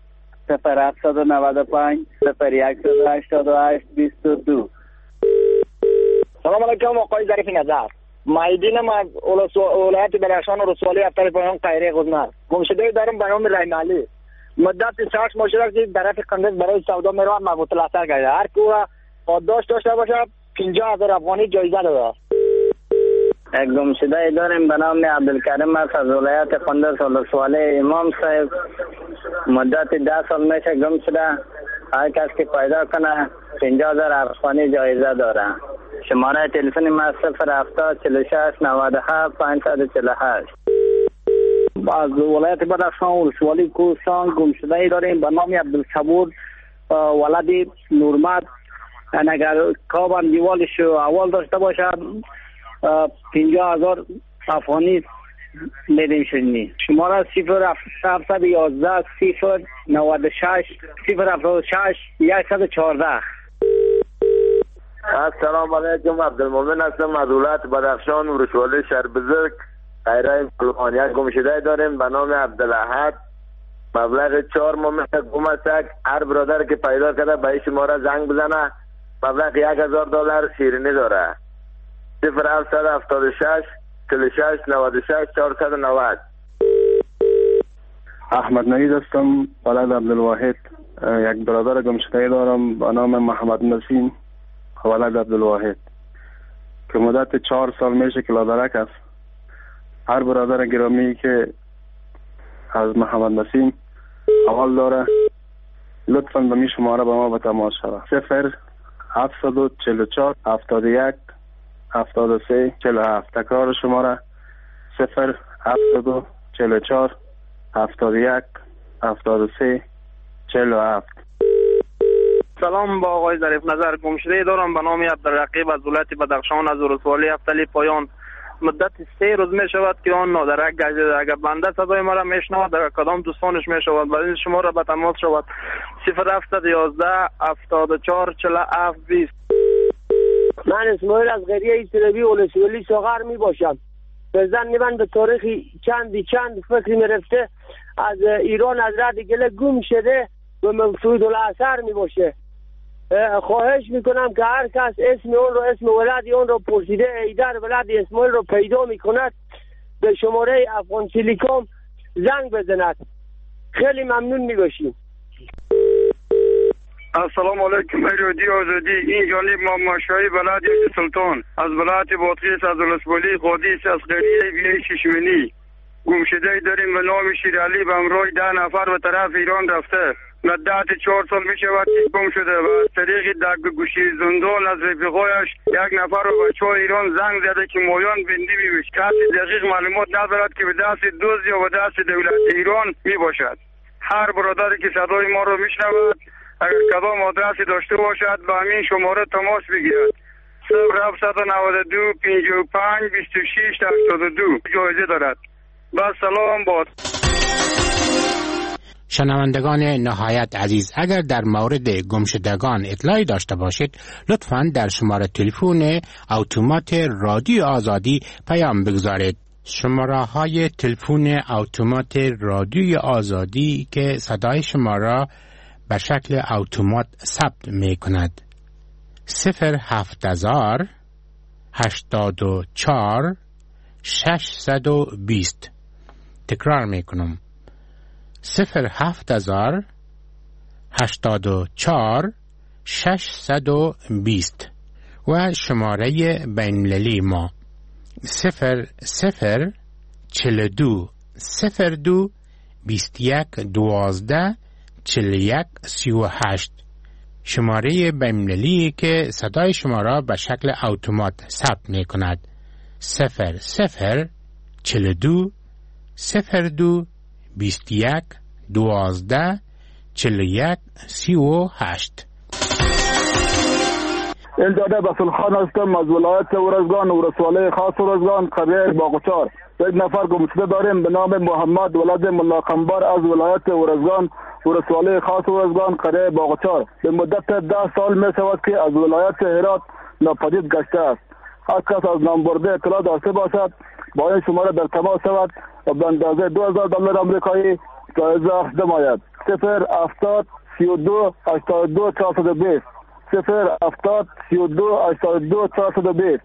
0795 0188 22. سلام علیکم آقای ظریف نظر. مایدین ما ولایت بدخشان و رسوالی افتر پایان قیره غزنه. گمشده دارم به نام رحیم علی. مدت 6 ماه شده که طرف قندز برای سودا میرم مربوط الاثر کرده. هر کی را پاداش داشته باشه 50,000 افغانی جایزه داده. یک گمشده داریم به نام عبدالکریم است از ولایت قندز ولسوالی امام صاحب. مدت 10 سال میشه گم شده. هر کس که پیدا کنه 50,000 افغانی جایزه داره. شماره تلفن ما 070 46 97 548. از ولایت بدخشان ولسوالی کوهستان گمشده داریم به نام عبدالصبور ولد نورمد. اگر کابان دیوالش اول داشته باشه 50,000 افغانی میدیم شدنی. شماره 0711 096 076 114. السلام علیکم. عبدالمومن هستم از ولایت بدخشان ولسوالی شهربزرگ خیرای فلوانیت. گمشده داریم به نام عبدالاحد. مبلغ 4 ماه گم است. هر برادر که پیدا کرده به این شماره زنگ بزنه. مبلغ $1,000 شیرینی داره. 0776 46 96 490. احمد نوید هستم ولد عبدالواحد. یک برادر گمشده دارم به نام محمد نسیم ولد عبدالواحد که مدت 4 سال میشه که لادرک است. هر برادر گرامی که از محمد نسیم حوال داره لطفاً به می شماره به ما به تماس شود. 0744 71 73 47. تکرار شماره 0744 71 73 47. سلام با آقای ظریف نظر. گمشده دارم به نام عبدالرقیب از ولایت بدخشان از ولسوالی هفتلی پایان. مدت 3 روز می شود که آن نادرک گشته. اگر بنده صدای مرا میشنود در کدام دوستانش می شود بعد این شما را به تماس شود 0711 74 47 20. من اسماعیل از قریه سربی ولسوالی ساغر می باشم. بزن من به تاریخ چند فکری می رفته از ایران از رد گله گم شده و مفقود الاثر می باشه. خواهش میکنم که هر کس اسم اون رو اسم ولد اون رو پرسیده ایدر ولد اسماعیل رو پیدا میکند به شماره افغان تلکام زنگ بزند. خیلی ممنون میباشیم. السلام علیکم رادیو آزادی. این جانب محمد شاهی بلد سلطان از ولایت بادغیس از ولسوالی قادیس از قریه ویله ششمنی. گمشده داریم به نام شیرعلی به همراه 10 نفر به طرف ایران رفته. مدت 4 سال می شود که گم شده و از طریق گوشی زندان از رفیقایش 1 نفر رو بچه‌های ایران زنگ زده که مایان بندی میشه. کسی دقیق معلومات ندارد که به دست دزد یا به دست دولت ایران می باشد. هر برادری که صدای ما رو میشنود اگر کدام آدرسی داشته باشد به همین شماره تماس بگیرد. 0792 55 26 82 جایزه دارد. با سلام باد. شنوندگان نهایت عزیز، اگر در مورد گمشدگان اطلاعی داشته باشید لطفاً در شماره تلفن اتومات رادیو آزادی پیام بگذارید. شماره های تلفن اتومات رادیو آزادی که صدای شما را به شکل اتومات ثبت می کند 07000 84 620. تکرار می کنم 07000 84 620 و شماره بین‌المللی ما 0042 02 21 12 41 38. شماره بین‌المللی که صدای شما را به شکل اتومات ثبت می کند 0042 02 21 12 41 38. این داده بسلخان هستم از ولایت ورزگان ولسوالی خاص ورزگان قریه باغچار. 1 نفر گمشده داریم به نام محمد ولد ملا قنبر از ولایت ورزگان ولسوالی خاص ورزگان قریه باغچار. به مدت 10 سال می شود که از ولایت هرات ناپدید گشته است. هر کس از نامبرده اطلاع داشته باشد با این شماره در تماس شود و به اندازه $2,000 آمریکایی جایزه نماید. 070 32 82 420 070 32 82 420.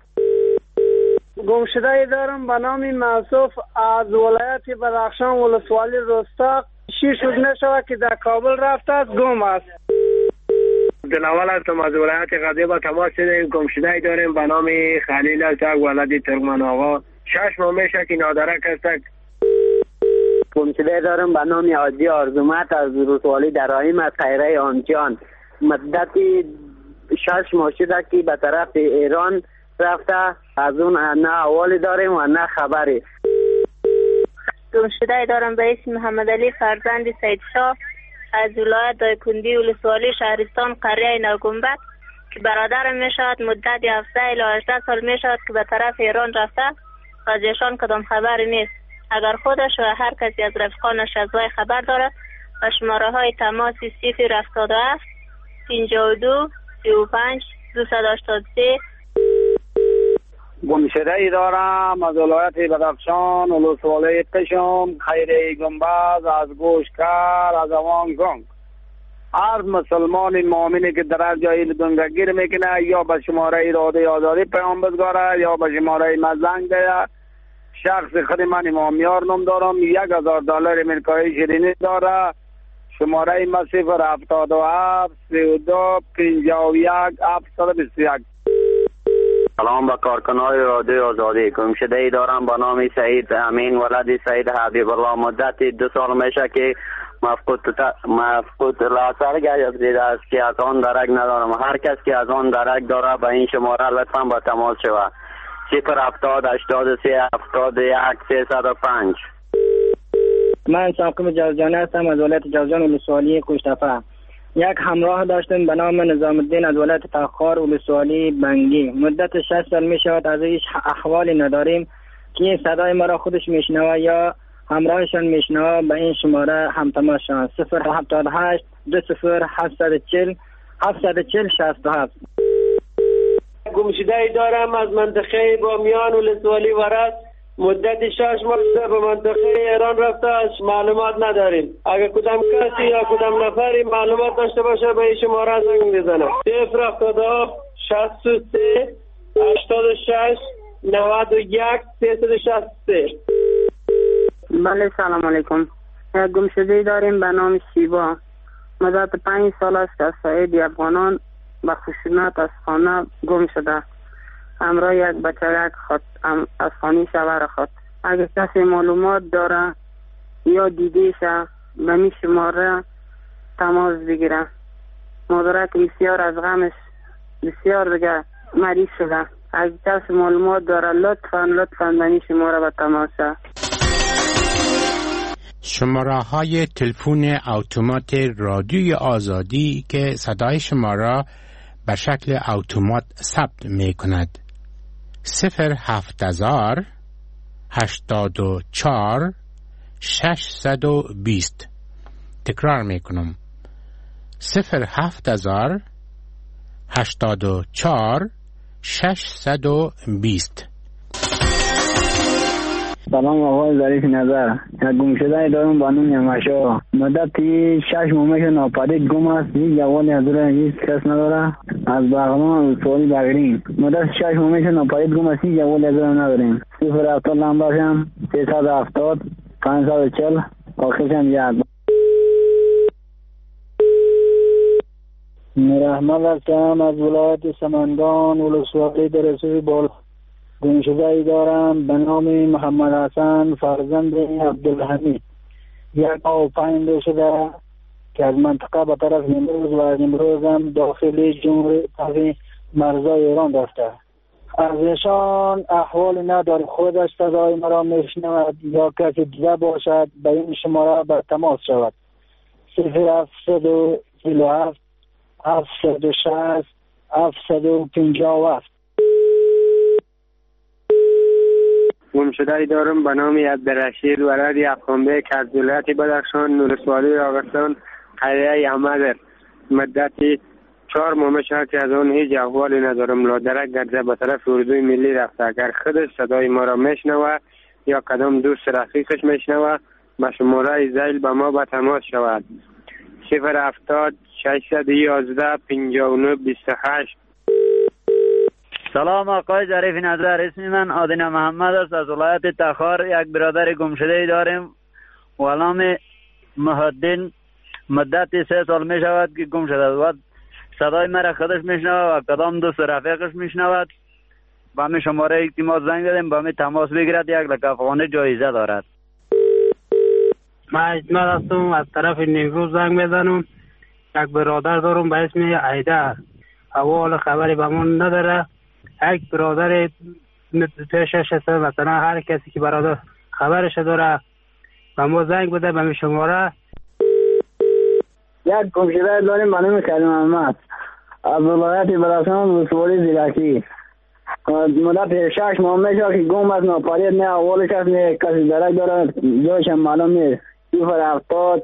گمشده دارم به نام معصوف از ولایت بدخشان ولسوالی رستاق 6 روز نشود که در کابل رفته است، گم است. دلاول هستم از ولایت غزنی. با تماس شدیم، گم شده ای داریم به نام خلیل است، ولد ترکمن آقا. 6 ماه میشه که نادرک است. گم شده داریم به نام عادی آرزومت از ولسوالی دراهم از خیره آنجان. مدتی 6 ماه شده که به طرف ایران رفته، از اون نه احوالی داریم و نه خبری. گم شده دارم به اسم محمد علی فرزند سید شاه از ولایت دایکندی ولسوالی شهرستان قریه نوگنبد که برادرم می شود. مدت 17 الی 18 سال می شود که به طرف ایران رفته و از ایشان کدام خبری نیست. اگر خودش و هر کسی از رفقانش از وی خبر دارد و شماره های تماس 077 52 35 283. گم شده ای دارم از ولایت بدخشان ولسوالی قشم خیره گنبد از گوشکر از اوان گنگ. هر مسلمان مؤمنی که در هر جایی دنگگیر میکنه یا به شماره راده آزادی پیام بزگاره یا به شماره مزنگ ده. شخص خود من امامیار نام دارم، $1000 امریکایی شیرینی داره. شماره ما 077 32 51 721. سلام به کارکنای رادیو آزادی. گم شده ای دارم به نام سعید امین ولد سعید حبیب الله. مدت 2 سال میشه که مفقود الاثر گرفته است که از آن درک ندارم. هر کس که از آن درک داره به این شماره لطفا با تماس شود. 070 83 71 305. من ساقم جوزجانی هستم از ولایت جوزجان ولسوالی کوشتفه. یک همراه داشتیم به نام نظام الدین از ولایت تخار ولسوالی بنگی. مدت 6 سال می شود از هیچ احوالی نداریم که صدای ما را خودش میشنوه یا همراهشان میشنوه. به این شماره هم تماس شوند. 078 20 740 740 67. گم شده ای دارم از منطقه بامیان ولسوالی ورد. مدت 6 ماه به منطقه ایران رفته است، معلومات نداریم. اگر کدام کسی یا کدام نفری معلومات داشته باشه به این شماره زنگ بزنه. 077 63 86 91 363. بله سلام علیکم. یک گم شده ای داریم به نام شیبا. مدت 5 سال است که از ساید افغانان به خشونت از خانه گم شده. همراه یک بچه خود از خانه شوهر خود. اگر کسی معلومات داره یا دیده شه به می شماره تماس بگیره. مادرک بسیار از غمش بسیار دیگه مریض شده. اگر کسی معلومات داره لطفاً به می شماره به تماس شه. شماره های تلفن اتومات رادیوی آزادی که صدای شما را به شکل اتومات ثبت می کند. 070 84 620. تکرار می کنم. 070 84 620. سلام آقای ظریف نظر. یک گم شده دارم با نام یمشا. مدت 6 ماه ناپدید گم است. هیچ جوالی از او هیچ کس نداره. از بغلان سوالی بغرین. مدت 6 ماه ناپدید گم است. هیچ جوالی از او نداریم. 070 نمبرشم 370 540 آخرشم 1. مرحمت هستم از ولایت سمنگان ولسوالی درسوی بال. گم شده ای دارم به نام محمد حسن فرزند عبدالحمید. 1 شده که از منطقه به طرف امروز و از امروز هم داخل جمهوری مرزای ایران رفته. از ایشان احوال ندارد. خودش صدای مرا میشنود یا کسی دیگه باشد به این شماره به تماس شود. 0747 760 757. گم شده ای دارم به نام عبدالرشید ولد افغانبه که از ولایت بدخشان ولسوالی راغستان قریه احمد. مدت 4 ماه میشه که از آن هیچ احوالی ندارم. لادرک گرده به طرف اردوی ملی رفته. اگر خودش صدای ما را میشنوه یا کدام دوست رفیقش میشنوه به شماره زیل به ما به تماس شود. 070 611 59 28. سلام آقای ظریف نظر. اسم من عادل محمد است از ولایت تخار. یک برادر گم شده ای داریم و نام محدین مدت 3 سال می شود که گم شده و صدای مرا خودش میشنود و کدام دوست رفیقش میشنود. با همین شماره التماس زنگ زدیم با همین تماس بگیرد. 1 لک افغانی جایزه دارد. من اجمل هستم از طرف نیمروز زنگ میزنم. یک برادر دارم به اسم ایدر. اول خبری به من نداره. یک برادر پیشش هست مثلا هر کسی که برادر خبرش داره به ما زنگ بده به شماره. یک گمشده داریم به نام کریم محمد از ولایت بدخشان ولسوالی زیرکی. مدت 6 ماه میشه که گم است. ناپدید نه اولش است نه کسی درک داره جایش هم معلوم نیست. 070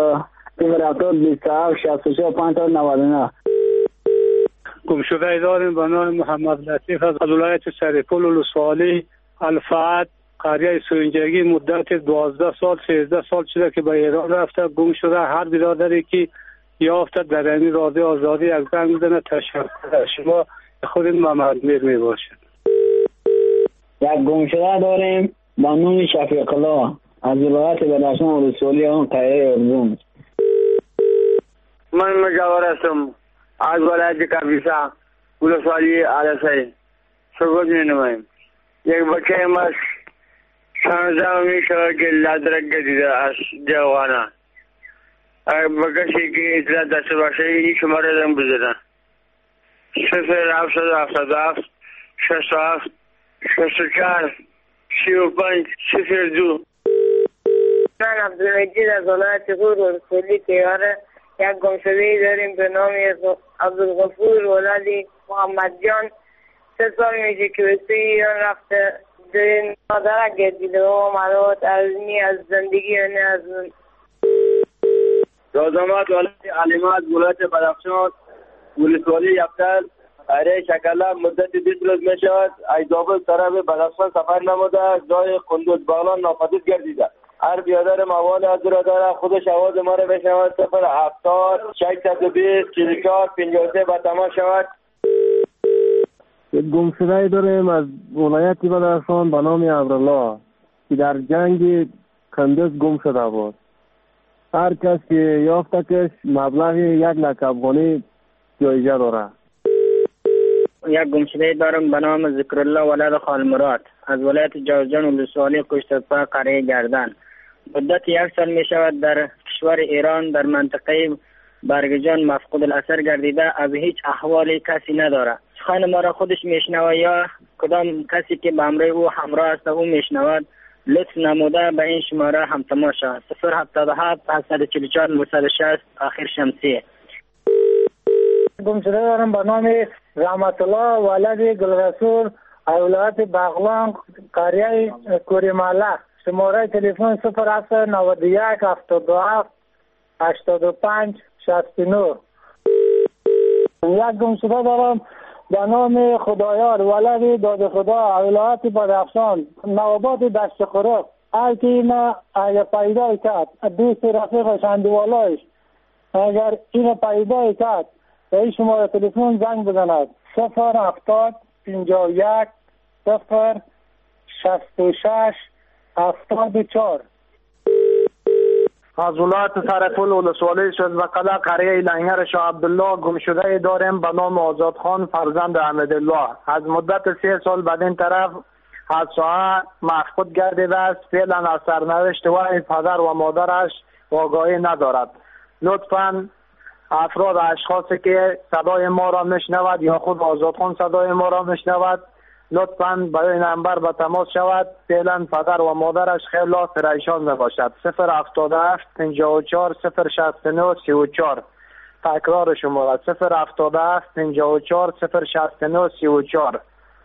27 64 599. گمشده داریم به نام محمد لطیف از ولایت سرپل ولسوالی الفعد قریه سوینجگی. مدت 12 سال 13 سال شده که به ایران رفته. گم شده. هر برادری که یافته در این رادیو آزادی یک زنگ بزنه. تشکر از شما. خود محمد میر می باشد. یک گمشده داریم به نام شفیق الله از ولایت بدخشان ولسوالی آن قریه ارزون. من مجاور هستم از ولایت کاپیسا ولسوالی عرسه سرگوز می نمایم. یک بچه ماست 16 می شود که لادرک گذیده از جوانه. اگر بکشی که اطلاع داشته باشه این شماره دارم بزنه 0777 67 64 35 02. من عبدالمجید از ولایت غور ولسوالی تیاره. یک گمشده‌ای داریم به نام عبدالغفور ولد محمد جان. 3 سال میشه که به ایران رفته. در نادرک گردیده و معلومات از زندگی نه از رازمات ولایت علیمات ولایت بدخشان ولسوالی یفتل قریه شکله. مدت 20 روز می شود از زابل طرف بدخشان سفر نموده. جای قندوز بغلان ناپدید گردیده. هر بیادر موال از را داره خودش آواز ما را بشنود. 070 620 44 53 با تماس شود. گمشده داریم از ولایت بدخشان به نام ابرالله که در جنگ کندز گم شده بود. هر کس که یافتکش مبلغ 1 لک افغانی جایزه داره. یک گمشده دارم به نام ذکرالله ولد خالمراد از ولایت جوزجان ولسوالی کشترپا قریه گردن. مدت 1 سال می شود در کشور ایران در منطقه برگجان مفقود الاثر گردیده. از هیچ احوالی کسی نداره. سخن ما را خودش میشنوه یا کدام کسی که به همراه او همراه است او میشنود لطف نموده به این شماره هم تماس شود. 077 744 960 آخر شمسیه. گمشده دارم به نام رحمت الله ولد گلرسول از ولایت بغلان قریه کوریماله. شماره تلفن 0791 77 85 69. یک گمشده دارم به نام خدایار ولد داد خدا ولایت بدخشان نوابات دشت خراب. هر کی اینا اگر پیدا کرد دوست رفیقش اندوالایش اگر اینو پیدا کرد به این شماره تلفن زنگ بزند 070 51 0 66 74. از ولایت سرپل ولسوالی شزبقله قریه لنگر شاه عبدالله گمشده داریم به نام آزاد خان فرزند احمدالله. از مدت 3 سال بدین طرف از ساحه مفقود گردیده است. فعلا از سرنوشت وی پدر و مادرش آگاهی ندارد. لطفاً افراد اشخاصی که صدای ما را میشنود یا خود آزاد خان صدای ما را میشنود لطفاً برای نمبر به تماس شود. فعلا پدر و مادرش خیلی پریشان میباشد. 077 54 069 34. تکرار شماره 077 54 069 34.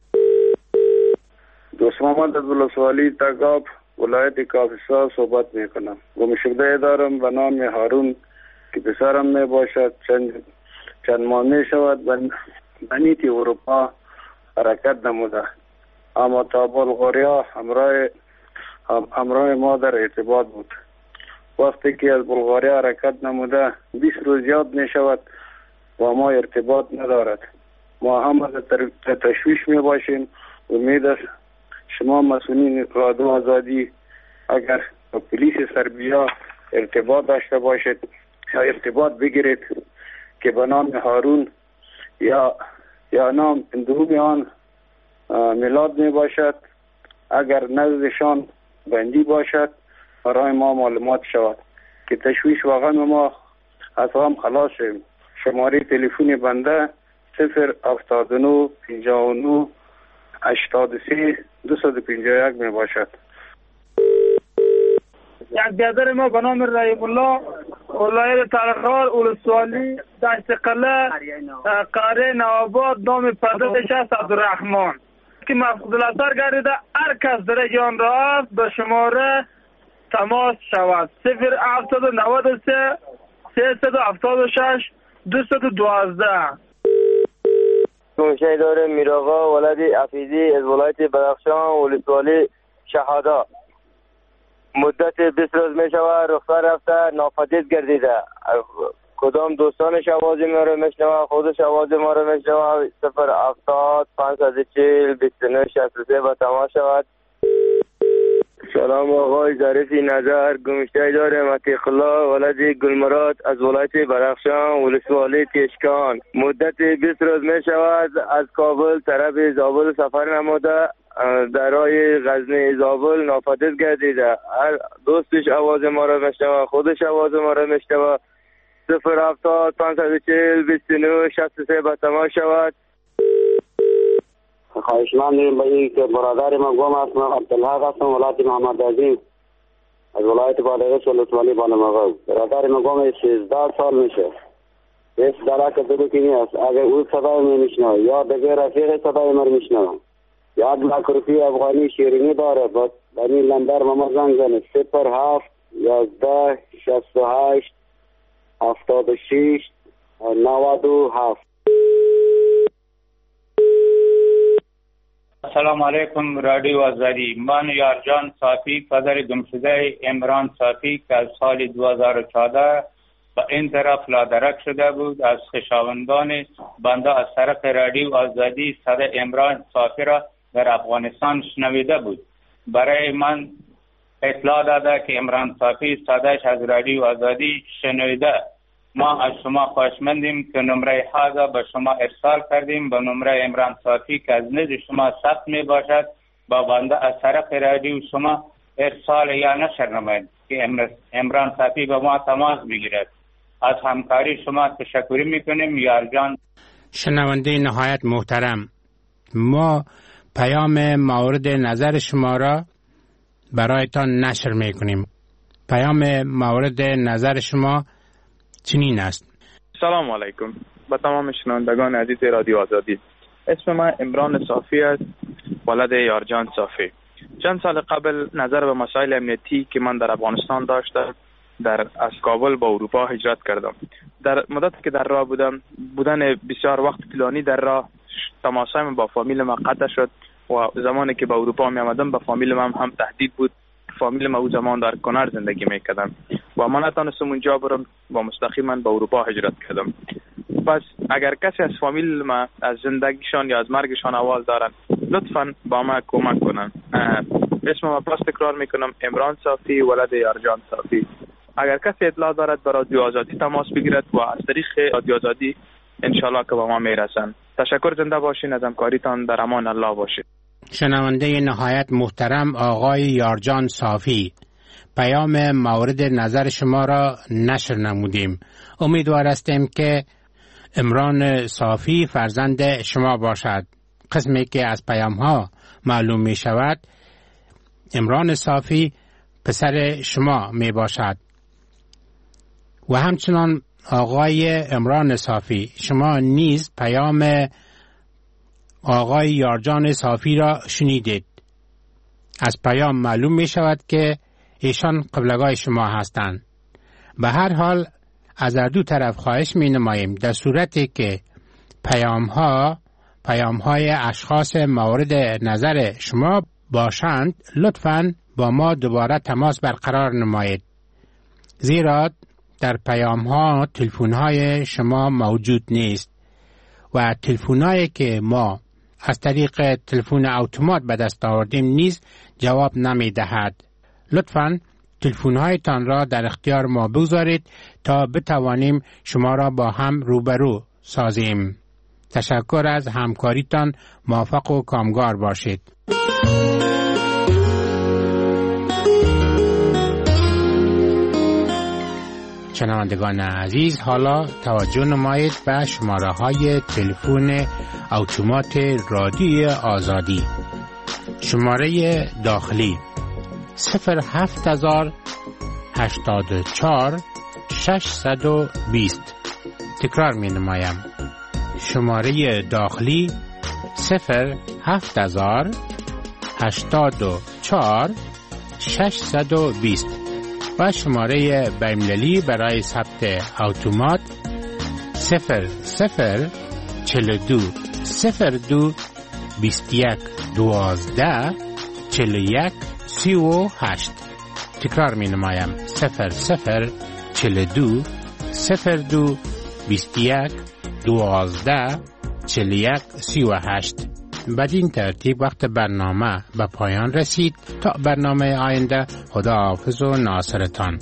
دوست محمد از ولسوالی تگاب ولایت کاپیسا صحبت میکنم. گمشده دارم به نام هارون که پسرم میباشد. چند ماه میشود به نیت اروپا حرکت نموده اما تا بلغاریا همراه ما در ارتباط بود. وقتی که از بلغاریا حرکت نموده 20 روز یاد می شود و ما ارتباط ندارد. ما هم از تشویش می باشیم. امید است شما مسئولین رادیو آزادی اگر پلیس سربیا ارتباط داشته باشید یا ارتباط بگیرید که به نام هارون یا نام دوم آن میلاد می باشد. اگر نزدشان بندی باشد برای ما معلومات شود که تشویش واقعا ما از غم خلاص شویم. شماره تلفن بنده 079 59 83 251 می باشد. یک برادر ما به نام رحیم الله ولایت ترخار ولسوالی دشت قله قاره نواباد نام پدرش است عبدالرحمن که مفقود الاثر گردیده. هر کس در جان را است به شماره تماس شود 0793 376 212. گمشده داره میراغا ولد عفیزی از ولایت بدخشان ولسوالی شهادا. مدت 20 روز می شود رخصت رفته ناپدید گردیده. کدام دوستانش آواز ما رو میشنوه خودش آواز ما رو میشنوه 070 540 29 63 با تماس شود. سلام آقای ظریفی نظر گمشته دارم عتیق الله ولد گلمراد از ولایت بدخشان ولسوالی تشکان. مدت 20 روز می شود از کابل طرف زابل سفر نموده در راه غزنی زابل ناپدید گردیده. هر دوستش آواز ما را میشنوه خودش آواز ما را میشنوه 070 540 29 63 با تماس شود. خواهشمند داریم به این که برادر ما گم است. من عبدالحق هستم ولایت محمد عظیم از ولایت بادغیس ولسوالی بانمقام. برادر ما گم 13 سال میشه. هیچ درک که نیست. اگر او صدای می میشنوه یا دیگه رفیق صدای ما میشنوه 1 लाख रुपये افغانی شیرینی داره با این نمبر ما زنگ زنه 07 11 68 76 97. السلام علیکم رادیو آزادی. من یارجان صافی پدر گمشده عمران صافی که از سال 2014 به این طرف لادرک شده بود از خویشاوندان بنده از طرف رادیو آزادی صدای عمران صافی را در افغانستان شنویده بود. برای من اطلاع داده که عمران صافی صدایش از رادیو آزادی شنویده. ما از شما خواهشمندیم که نمره حاضر به شما ارسال کردیم به نمره عمران صافی که از نزد شما ثبت می باشد با بنده از طرف رادیو شما ارسال یا نشر نماید که عمران صافی به ما تماس بگیرد. از همکاری شما تشکر میکنیم یارجان. شنونده نهایت محترم، ما پیام مورد نظر شما را برایتان نشر میکنیم. پیام مورد نظر شما چنین است. سلام علیکم به تمام شنوندگان عزیز رادیو آزادی. اسم من عمران صافی است ولد یارجان صافی. چند سال قبل نظر به مسائل امنیتی که من در افغانستان داشتم از کابل با اروپا هجرت کردم. در مدت که در راه بودن بسیار وقت طولانی در راه تماسایم با فامیل ما قطع شد و زمانی که به اروپا می آمدم به فامیل ما هم تهدید بود. فامیل ما او زمان در کنار زندگی میکردن و من نتونستم اونجا برم و مستقیما به اروپا هجرت کردم. پس اگر کسی از فامیل ما از زندگیشان یا از مرگشان احوال دارن لطفاً با ما کمک کنن. اسم ما پس تکرار میکنم عمران صافی ولد یارجان صافی. اگر کسی اطلاع دارد به رادیو آزادی تماس بگیرد و از طریق رادیو آزادی انشالله که به ما میرسن. تشکر، زنده باشین، از همکاریتان در امان الله باشید. شنونده نهایت محترم آقای یارجان صافی، پیام مورد نظر شما را نشر نمودیم. امیدوار هستیم که عمران صافی فرزند شما باشد. قسمی که از پیام ها معلوم می شود عمران صافی پسر شما می باشد. و همچنان آقای عمران صافی، شما نیز پیام آقای یارجان صافی را شنیدید. از پیام معلوم می شود که ایشان قبلگاه شما هستند. به هر حال از دو طرف خواهش می نماییم در صورتی که پیام های اشخاص مورد نظر شما باشند لطفاً با ما دوباره تماس برقرار نمایید، زیرا در پیام ها تلفن های شما موجود نیست و تلفن هایی که ما از طریق تلفن اتومات به دست آوردیم نیز جواب نمی دهد. لطفاً تلفن‌هایتان را در اختیار ما بگذارید تا بتوانیم شما را با هم روبرو سازیم. تشکر از همکاریتان. موفق و کامگار باشید. شنوندگان عزیز، حالا توجه نمایید به شماره های تلفن اتومات رادیوی آزادی. شماره داخلی 07084 620. تکرار می نمایم. شماره داخلی 07084 620 و شماره بین‌المللی برای ثبت اتومات 0042 02 21 12 41 38. تکرار می نمایم. 0042 02 21 12 41 38. بدین ترتیب وقت برنامه به پایان رسید. تا برنامه آینده، خدا حافظ و ناصرتان.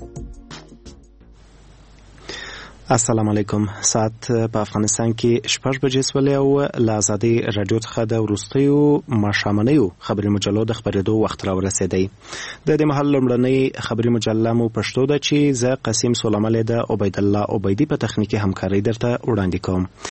السلام علیکم. ساعت په افغانستان کې 6 بجې سولې او لازادي رادیو څخه د وروستیو ماښامنیو خبري مجلو د خبرېدو وخت را ورسېدی. د دې مهال لومړنۍ خبري مجله مو پښتو ده چې زه قاسم سولمل د عبید الله عبیدی په تخنیکی همکاري درته وړاندې کوم.